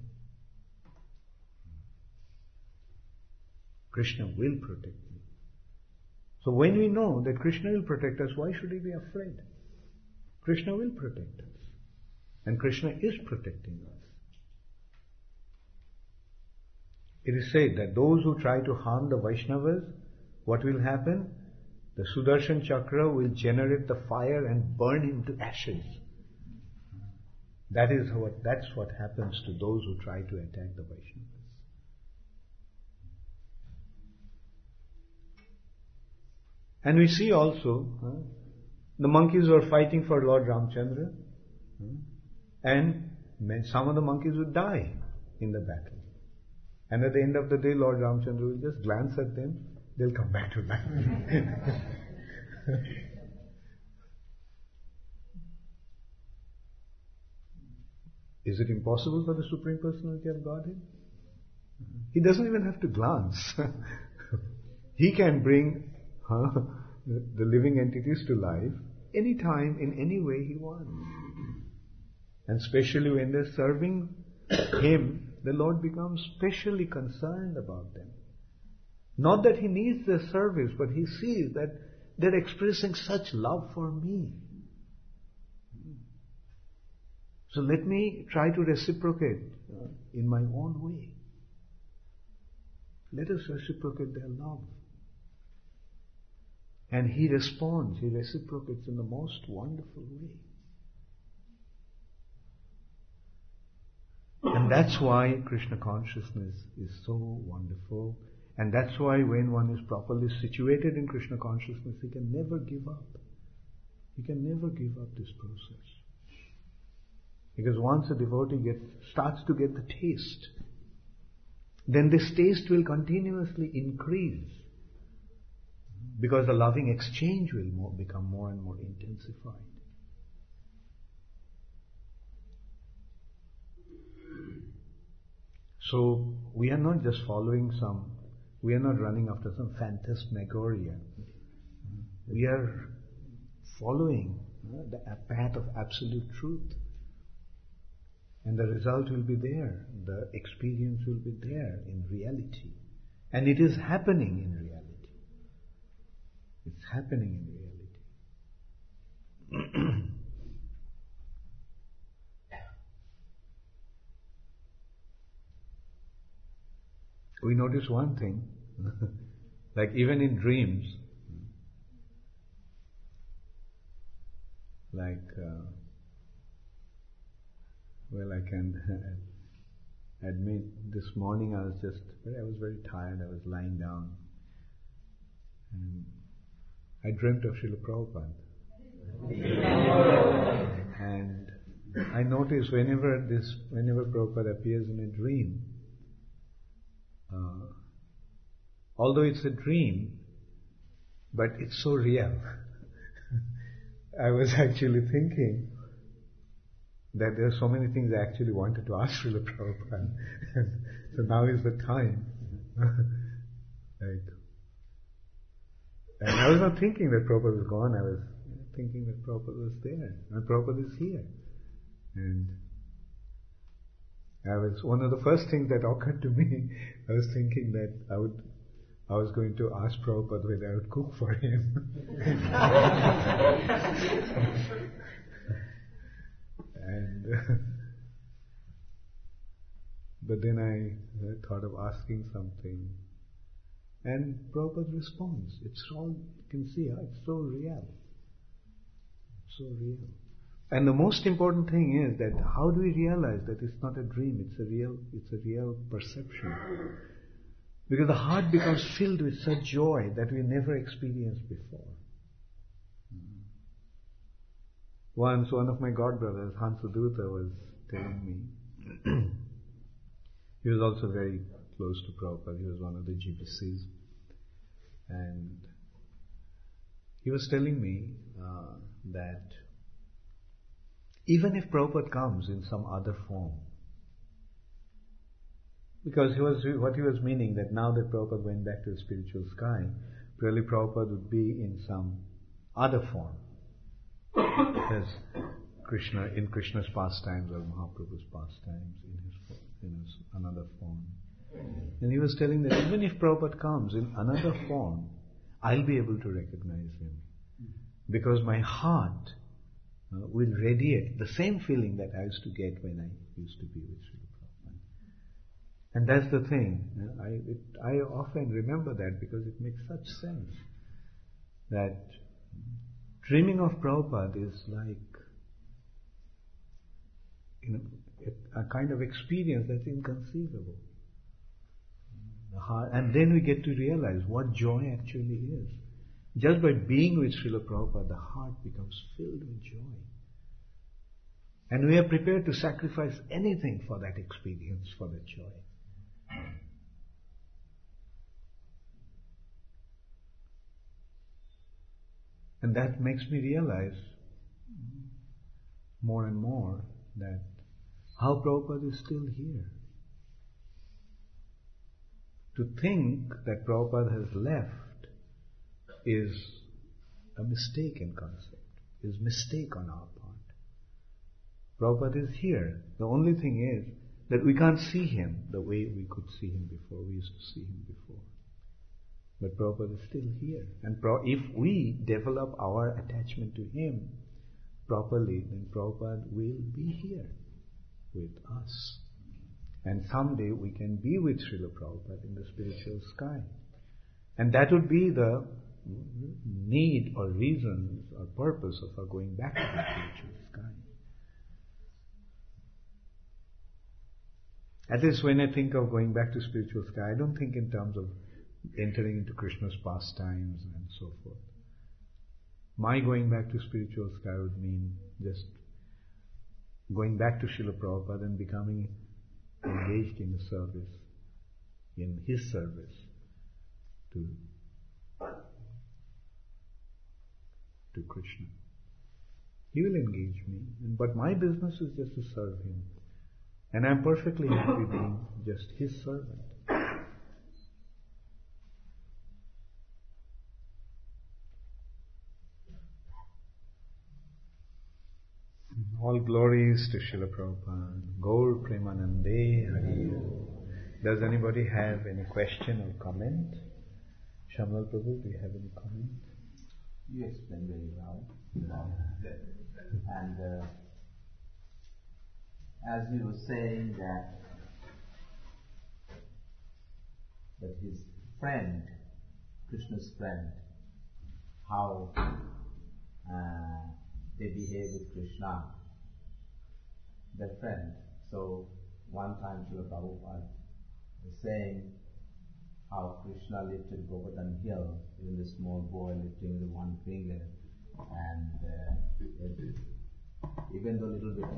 Krishna will protect me. So when we know that Krishna will protect us, why should we be afraid? Krishna will protect us. And Krishna is protecting us. It is said that those who try to harm the Vaishnavas, what will happen? The Sudarshan Chakra will generate the fire and burn him to ashes. That's what happens to those who try to attack the Vaishnavas. And we see also, the monkeys were fighting for Lord Ramchandra. And some of the monkeys would die in the battle. And at the end of the day, Lord Ramchandra will just glance at them, they'll come back to life. Is it impossible for the Supreme Personality of Godhead? He doesn't even have to glance. He can bring the living entities to life anytime, in any way he wants. And especially when they're serving Him, the Lord becomes specially concerned about them. Not that He needs their service, but He sees that they're expressing such love for me. So let me try to reciprocate in my own way. Let us reciprocate their love. And He responds, He reciprocates in the most wonderful way. And that's why Krishna consciousness is so wonderful. And that's why when one is properly situated in Krishna consciousness, he can never give up. He can never give up this process. Because once a devotee starts to get the taste, then this taste will continuously increase. Because the loving exchange will become more and more intensified. So we are not just following we are not running after some phantasmagoria. We are following a path of absolute truth. And the result will be there. The experience will be there in reality. And it is happening in reality. It's happening in reality. We notice one thing, like even in dreams, I can admit this morning I was very tired, I was lying down and I dreamt of Srila Prabhupada. And I notice whenever Prabhupada appears in a dream, although it's a dream, but it's so real. I was actually thinking that there are so many things I actually wanted to ask Srila Prabhupada. So now is the time. And I was not thinking that Prabhupada was gone, I was thinking that Prabhupada was there. And Prabhupada is here. And one of the first things that occurred to me, I was thinking that I was going to ask Prabhupada whether I would cook for him. But then I thought of asking something. And Prabhupada responds. It's all, you can see, it's so real. So real. And the most important thing is that how do we realize that it's not a dream, it's a real perception. Because the heart becomes filled with such joy that we never experienced before. Once one of my godbrothers, Hansaduta, was telling me, he was also very close to Prabhupada, he was one of the GPCs, and he was telling me that even if Prabhupada comes in some other form, because what he was meaning that now that Prabhupada went back to the spiritual sky, really Prabhupada would be in some other form. Because in Krishna's pastimes or Mahaprabhu's pastimes in his another form. And he was telling that even if Prabhupada comes in another form, I'll be able to recognize him. Because my heart will radiate the same feeling that I used to get when I used to be with Srila Prabhupada. And that's the thing. I often remember that because it makes such sense. That dreaming of Prabhupada is like a kind of experience that's inconceivable. And then we get to realize what joy actually is. Just by being with Srila Prabhupada, the heart becomes filled with joy. And we are prepared to sacrifice anything for that experience, for that joy. And that makes me realize more and more that how Prabhupada is still here. To think that Prabhupada has left is a mistaken concept, is mistake on our part. Prabhupada is here. The only thing is that we can't see him the way we could see him before, we used to see him before. But Prabhupada is still here. And if we develop our attachment to him properly, then Prabhupada will be here with us. And someday we can be with Srila Prabhupada in the spiritual sky. And that would be the need or reasons or purpose of our going back to the spiritual sky. At least when I think of going back to spiritual sky, I don't think in terms of entering into Krishna's pastimes and so forth. My going back to spiritual sky would mean just going back to Srila Prabhupada and becoming engaged in service, in his service to Krishna. He will engage me, but my business is just to serve him. And I'm perfectly happy being just his servant. All glories to Srila Prabhupada. Gaur Premanande Hari. Does anybody have any question or comment? Shamal Prabhu, do you have any comment? You explained very well. And as you were saying that his friend, Krishna's friend, how they behave with Krishna, their friend. So one time Srila Prabhupada was saying how Krishna lifted Govardhan Hill, even the small boy lifting with one finger, and even though a little bit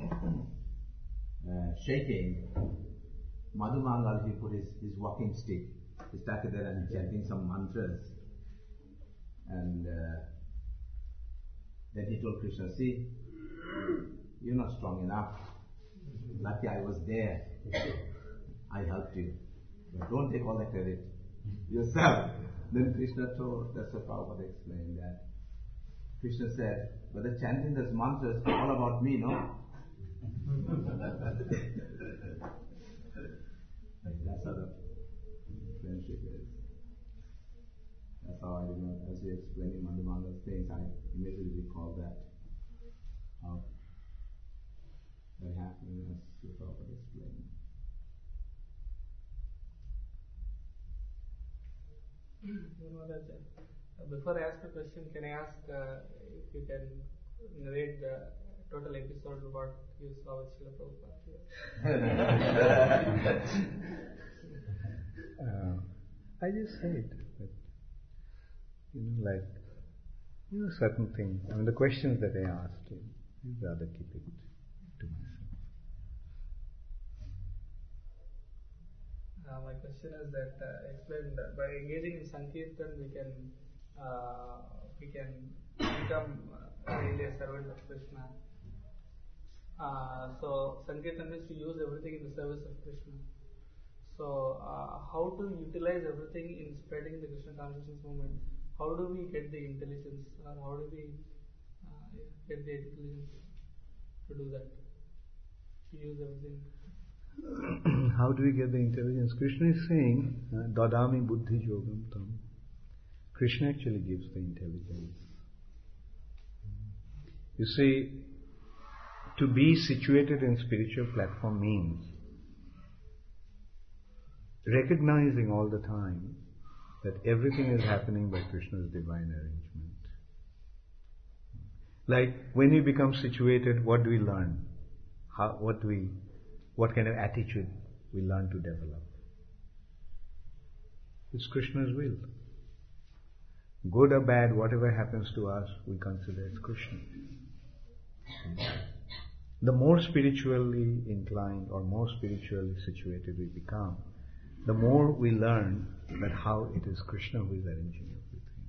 shaking, Madhumangal, he put his walking stick, he stuck it there and chanting some mantras, and then he told Krishna, see, you're not strong enough. Lucky I was there. I helped you. But don't take all the credit yourself. Then Krishna told, that's what Prabhupada explained that. Krishna said, but the chanting those mantras is all about me, no? That's how the friendship is. That's how I remember, as you explaining Madhumanga's things, I immediately recall that. How that happened as you Prabhupada explained. Before I ask the question, can I ask if you can narrate the total episode of what you saw with Srila Prabhupada? I just said that, certain things. I mean, the questions that I asked him, I'd rather keep it to myself. My question is that explain that by engaging in Sankirtan we can become really a servant of Krishna. So Sankirtan is to use everything in the service of Krishna. So how to utilize everything in spreading the Krishna consciousness movement? How do we get the intelligence, or how do we get the intelligence to do that? To use everything. How do we get the intelligence? Krishna is saying, Dadami Buddhi Yogam Tam. Krishna actually gives the intelligence. You see, to be situated in spiritual platform means recognizing all the time that everything is happening by Krishna's divine arrangement. Like when we become situated, what do we learn? What kind of attitude we learn to develop? It's Krishna's will. Good or bad, whatever happens to us, we consider as Krishna. the more spiritually inclined or more spiritually situated we become, the more we learn that how it is Krishna who is arranging everything.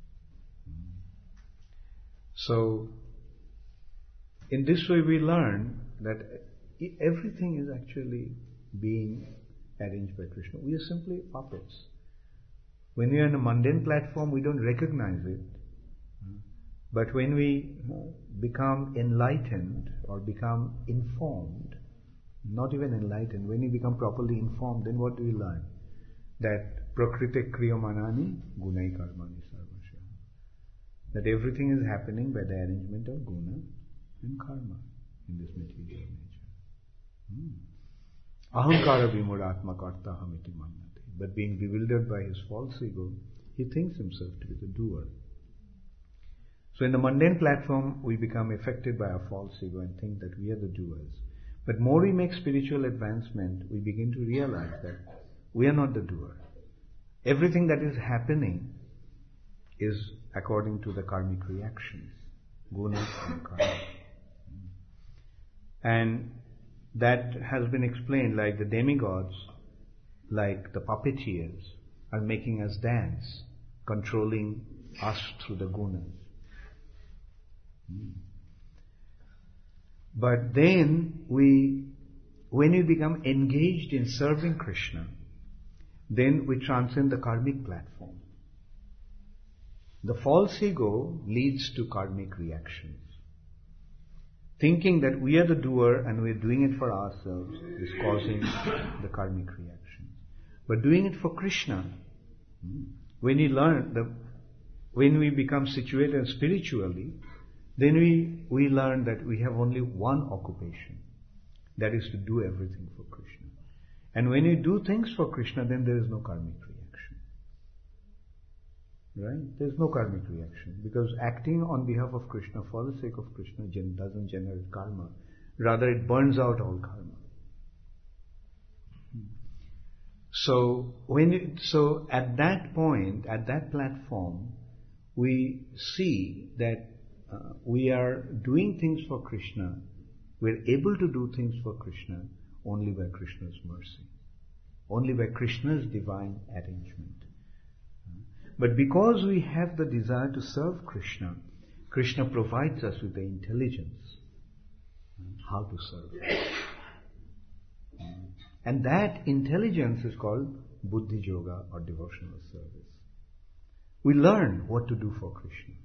So, in this way we learn that everything is actually being arranged by Krishna. We are simply puppets. When we are on a mundane platform, we don't recognize it. But when we become enlightened or become informed, not even enlightened, when we become properly informed, then what do we learn? That prakrite kriyamanani gunai karmani sarvasya. That everything is happening by the arrangement of guna and karma in this material nature. Ahankara vimuratma karta hamiti mannate. But being bewildered by his false ego, he thinks himself to be the doer. So in the mundane platform, we become affected by our false ego and think that we are the doers. But more we make spiritual advancement, we begin to realize that we are not the doer. Everything that is happening is according to the karmic reactions, gunas and karma. And that has been explained like the demigods, like the puppeteers, are making us dance, controlling us through the gunas. But then when we become engaged in serving Krishna, then we transcend the karmic platform. The false ego leads to karmic reactions. Thinking that we are the doer and we are doing it for ourselves is causing the karmic reactions. But doing it for Krishna, when we become situated spiritually, then we learn that we have only one occupation, that is to do everything for Krishna. And when you do things for Krishna, then there is no karmic reaction. Right? There is no karmic reaction, because acting on behalf of Krishna for the sake of Krishna doesn't generate karma. Rather, it burns out all karma. So at that point, at that platform, we see that we are doing things for Krishna. We are able to do things for Krishna only by Krishna's mercy, only by Krishna's divine arrangement. But because we have the desire to serve Krishna, Krishna provides us with the intelligence how to serve. And that intelligence is called Buddhi Yoga or devotional service. We learn what to do for Krishna.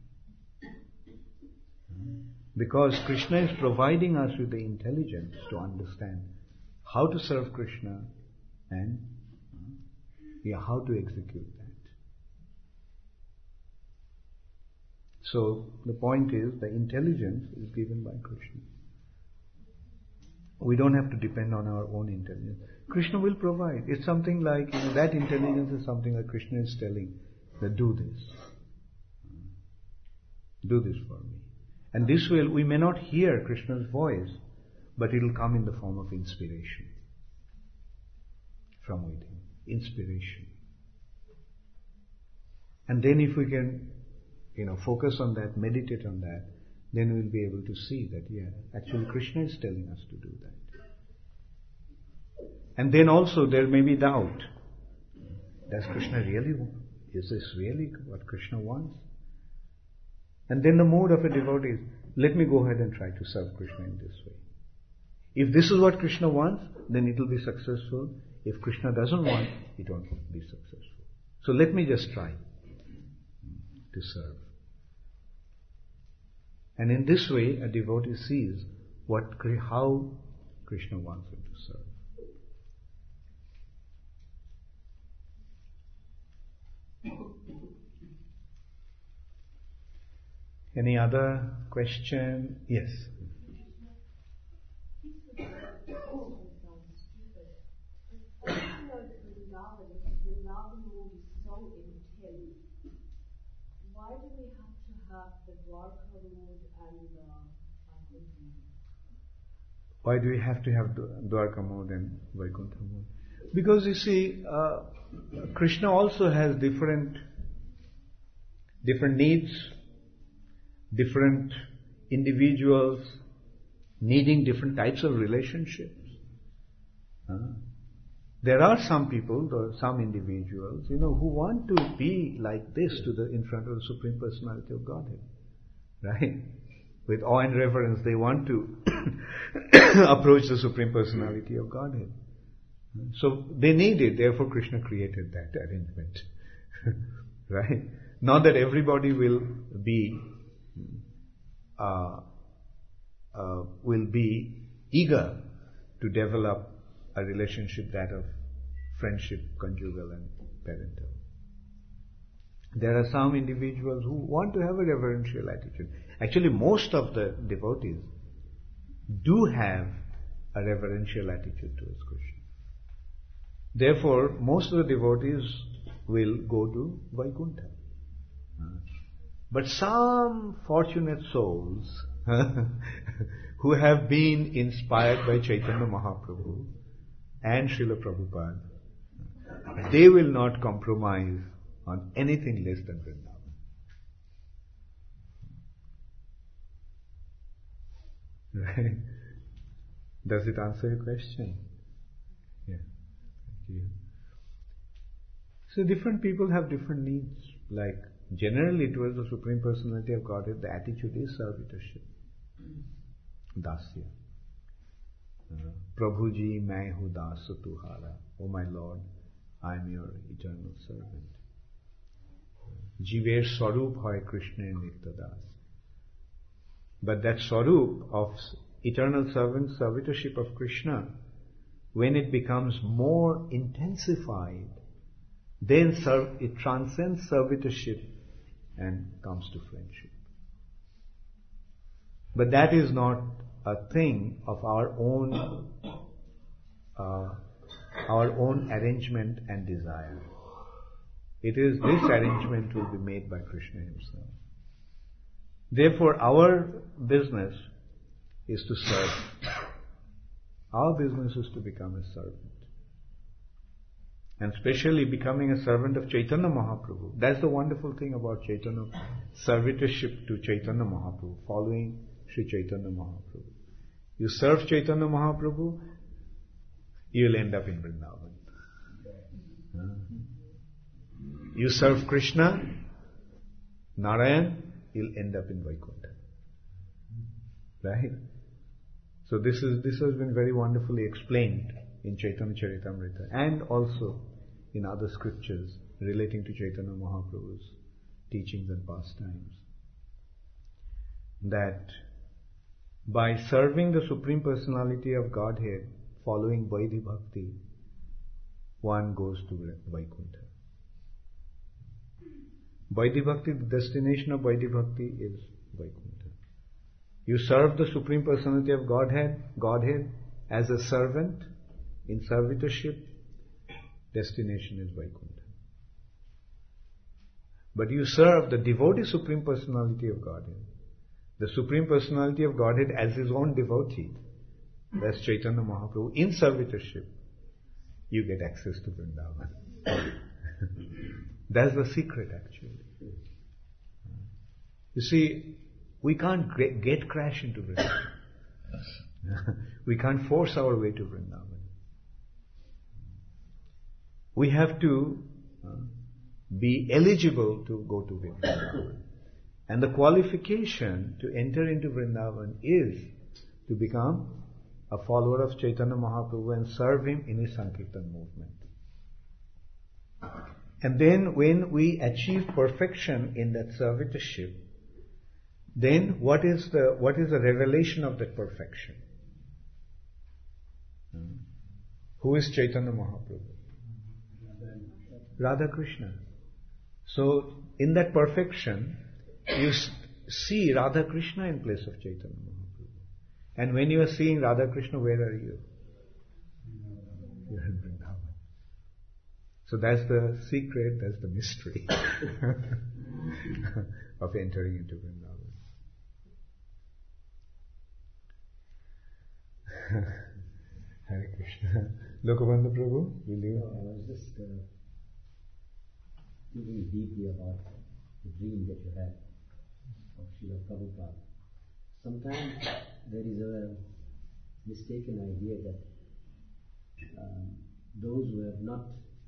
Because Krishna is providing us with the intelligence to understand how to serve Krishna and how to execute that. So the point is, the intelligence is given by Krishna. We don't have to depend on our own intelligence. Krishna will provide. It's something like, that intelligence is something that Krishna is telling, that do this. Do this for me. And this way, we may not hear Krishna's voice, but it will come in the form of inspiration from within. Inspiration. And then if we can, focus on that, meditate on that, then we'll be able to see that, actually Krishna is telling us to do that. And then also there may be doubt. Does Krishna really want? Is this really what Krishna wants? And then the mood of a devotee is, let me go ahead and try to serve Krishna in this way. If this is what Krishna wants, then it will be successful. If Krishna doesn't want, it won't be successful. So let me just try to serve. And in this way, a devotee sees how Krishna wants him to serve. Any other question? Yes. Why do we have to have the Dwarka mode and the Vaikuntha mode? Why do we have to have Dwarka mode and Vaikuntha mode? Because you see, Krishna also has different needs, different individuals needing different types of relationships. There are some people, or some individuals, who want to be like this in front of the Supreme Personality of Godhead, right? With awe and reverence, they want to approach the Supreme Personality of Godhead. So they need it, therefore Krishna created that arrangement. Right? Not that everybody will be eager to develop a relationship that of friendship, conjugal and parental. There are some individuals who want to have a reverential attitude. Actually, most of the devotees do have a reverential attitude towards Krishna. Therefore, most of the devotees will go to Vaikuntha. But some fortunate souls who have been inspired by Chaitanya Mahaprabhu and Srila Prabhupada, they will not compromise on anything less than Vrindavan. Right? Does it answer your question? Yeah. Thank you. So different people have different needs. Like generally towards the Supreme Personality of Godhead, the attitude is servitorship. Dasya. Prabhuji, main hu das tuhara. Oh my Lord, I am your eternal servant. Jiver Swarup hai Krishna Nityadas. But that Swarup of eternal servant, servitorship of Krishna, when it becomes more intensified, then it transcends servitorship and comes to friendship. But that is not a thing of our own arrangement and desire. It is this arrangement will be made by Krishna himself. Therefore, our business is to serve. Our business is to become a servant. And especially becoming a servant of Chaitanya Mahaprabhu. That's the wonderful thing about Chaitanya, servitorship to Chaitanya Mahaprabhu, following Sri Chaitanya Mahaprabhu. You serve Chaitanya Mahaprabhu, you'll end up in Vrindavan. You serve Krishna, Narayan, you'll end up in Vaikuntha. Right? So this has been very wonderfully explained in Chaitanya Charitamrita and also in other scriptures relating to Chaitanya Mahaprabhu's teachings and pastimes. That by serving the Supreme Personality of Godhead, following Vaidhi Bhakti, one goes to Vaikuntha. Vaidhi Bhakti, the destination of Vaidhi Bhakti is Vaikuntha. You serve the Supreme Personality of Godhead as a servant in servitorship, destination is Vaikuntha. But you serve the devotee Supreme Personality of Godhead, the Supreme Personality of Godhead as his own devotee, that's Chaitanya Mahaprabhu, in servitorship, you get access to Vrindavan. That's the secret actually. You see, we can't get crash into Vrindavan. We can't force our way to Vrindavan. We have to be eligible to go to Vrindavan. And the qualification to enter into Vrindavan is to become a follower of Chaitanya Mahaprabhu and serve him in his Sankirtan movement. And then when we achieve perfection in that servitorship, then what is the revelation of that perfection? Who is Chaitanya Mahaprabhu? Radha Krishna. So in that perfection, you see Radha Krishna in place of Chaitanya Mahaprabhu. And when you are seeing Radha Krishna, where are you? You are in Vrindavan. So that's the secret, that's the mystery of entering into Vrindavan. Hare Krishna. Lokabandhu Prabhu, will you? I was just thinking deeply about the dream that you had of Srila Prabhupada sometimes there is a mistaken idea that those who have not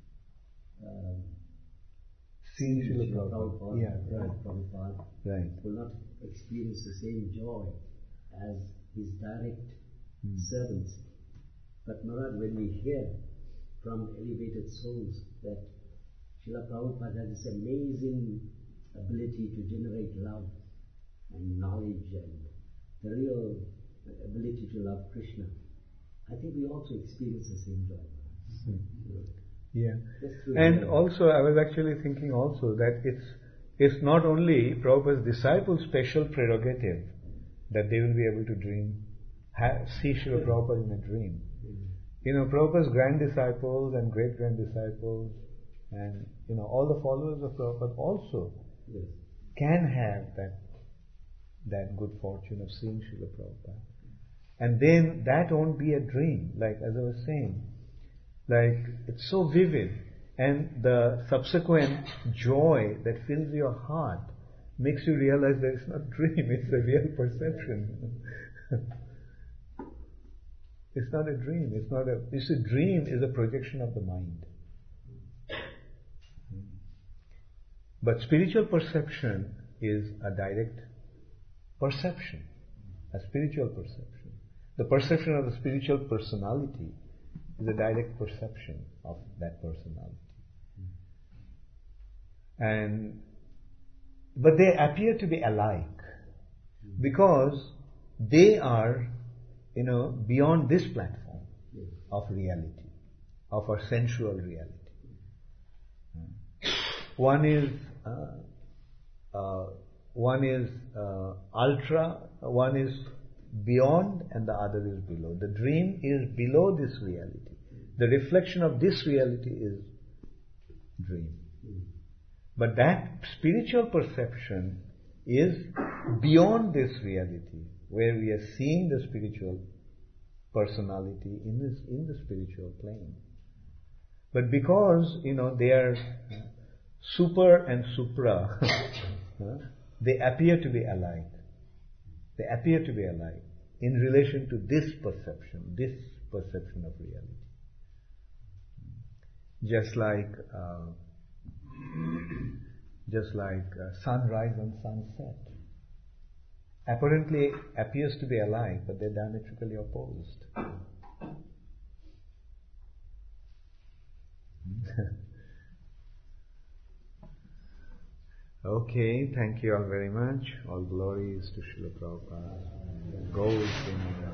Seen Srila Srila Prabhupada. Prabhupada, Yeah, right. Prabhupada Right. will not experience the same joy as his direct servants. But Maharaj, when we hear from elevated souls that Srila Prabhupada has this amazing ability to generate love and knowledge and the real ability to love Krishna, I think we also experience the same joy. Yeah. Just through And the- also, I was actually thinking also that it's not only Prabhupada's disciples' special prerogative that they will be able to dream, see Srila Prabhupada in a dream. You know, Prabhupada's grand disciples and great grand disciples and, you know, all the followers of Prabhupada also Yes. can have that good fortune of seeing Srila Prabhupada. And then that won't be a dream, like as I was saying. Like, it's so vivid, and the subsequent joy that fills your heart makes you realize that it's not a dream, it's a real perception. It's not a dream, it's a dream is a projection of the mind. But spiritual perception is a direct perception, a spiritual perception. The perception of the spiritual personality is a direct perception of that personality. But they appear to be alike because they are, you know, beyond this platform of reality, of our sensual reality. One is ultra, one is beyond, and the other is below. The dream is below this reality. The reflection of this reality is dream. But that spiritual perception is beyond this reality, where we are seeing the spiritual personality in the spiritual plane. But because, you know, they are super and supra, they appear to be alike. They appear to be alike in relation to this perception of reality. Just like sunrise and sunset. Apparently appears to be alike, but they're diametrically opposed. Okay, thank you all very much. All glories to Srila Prabhupada. Goes in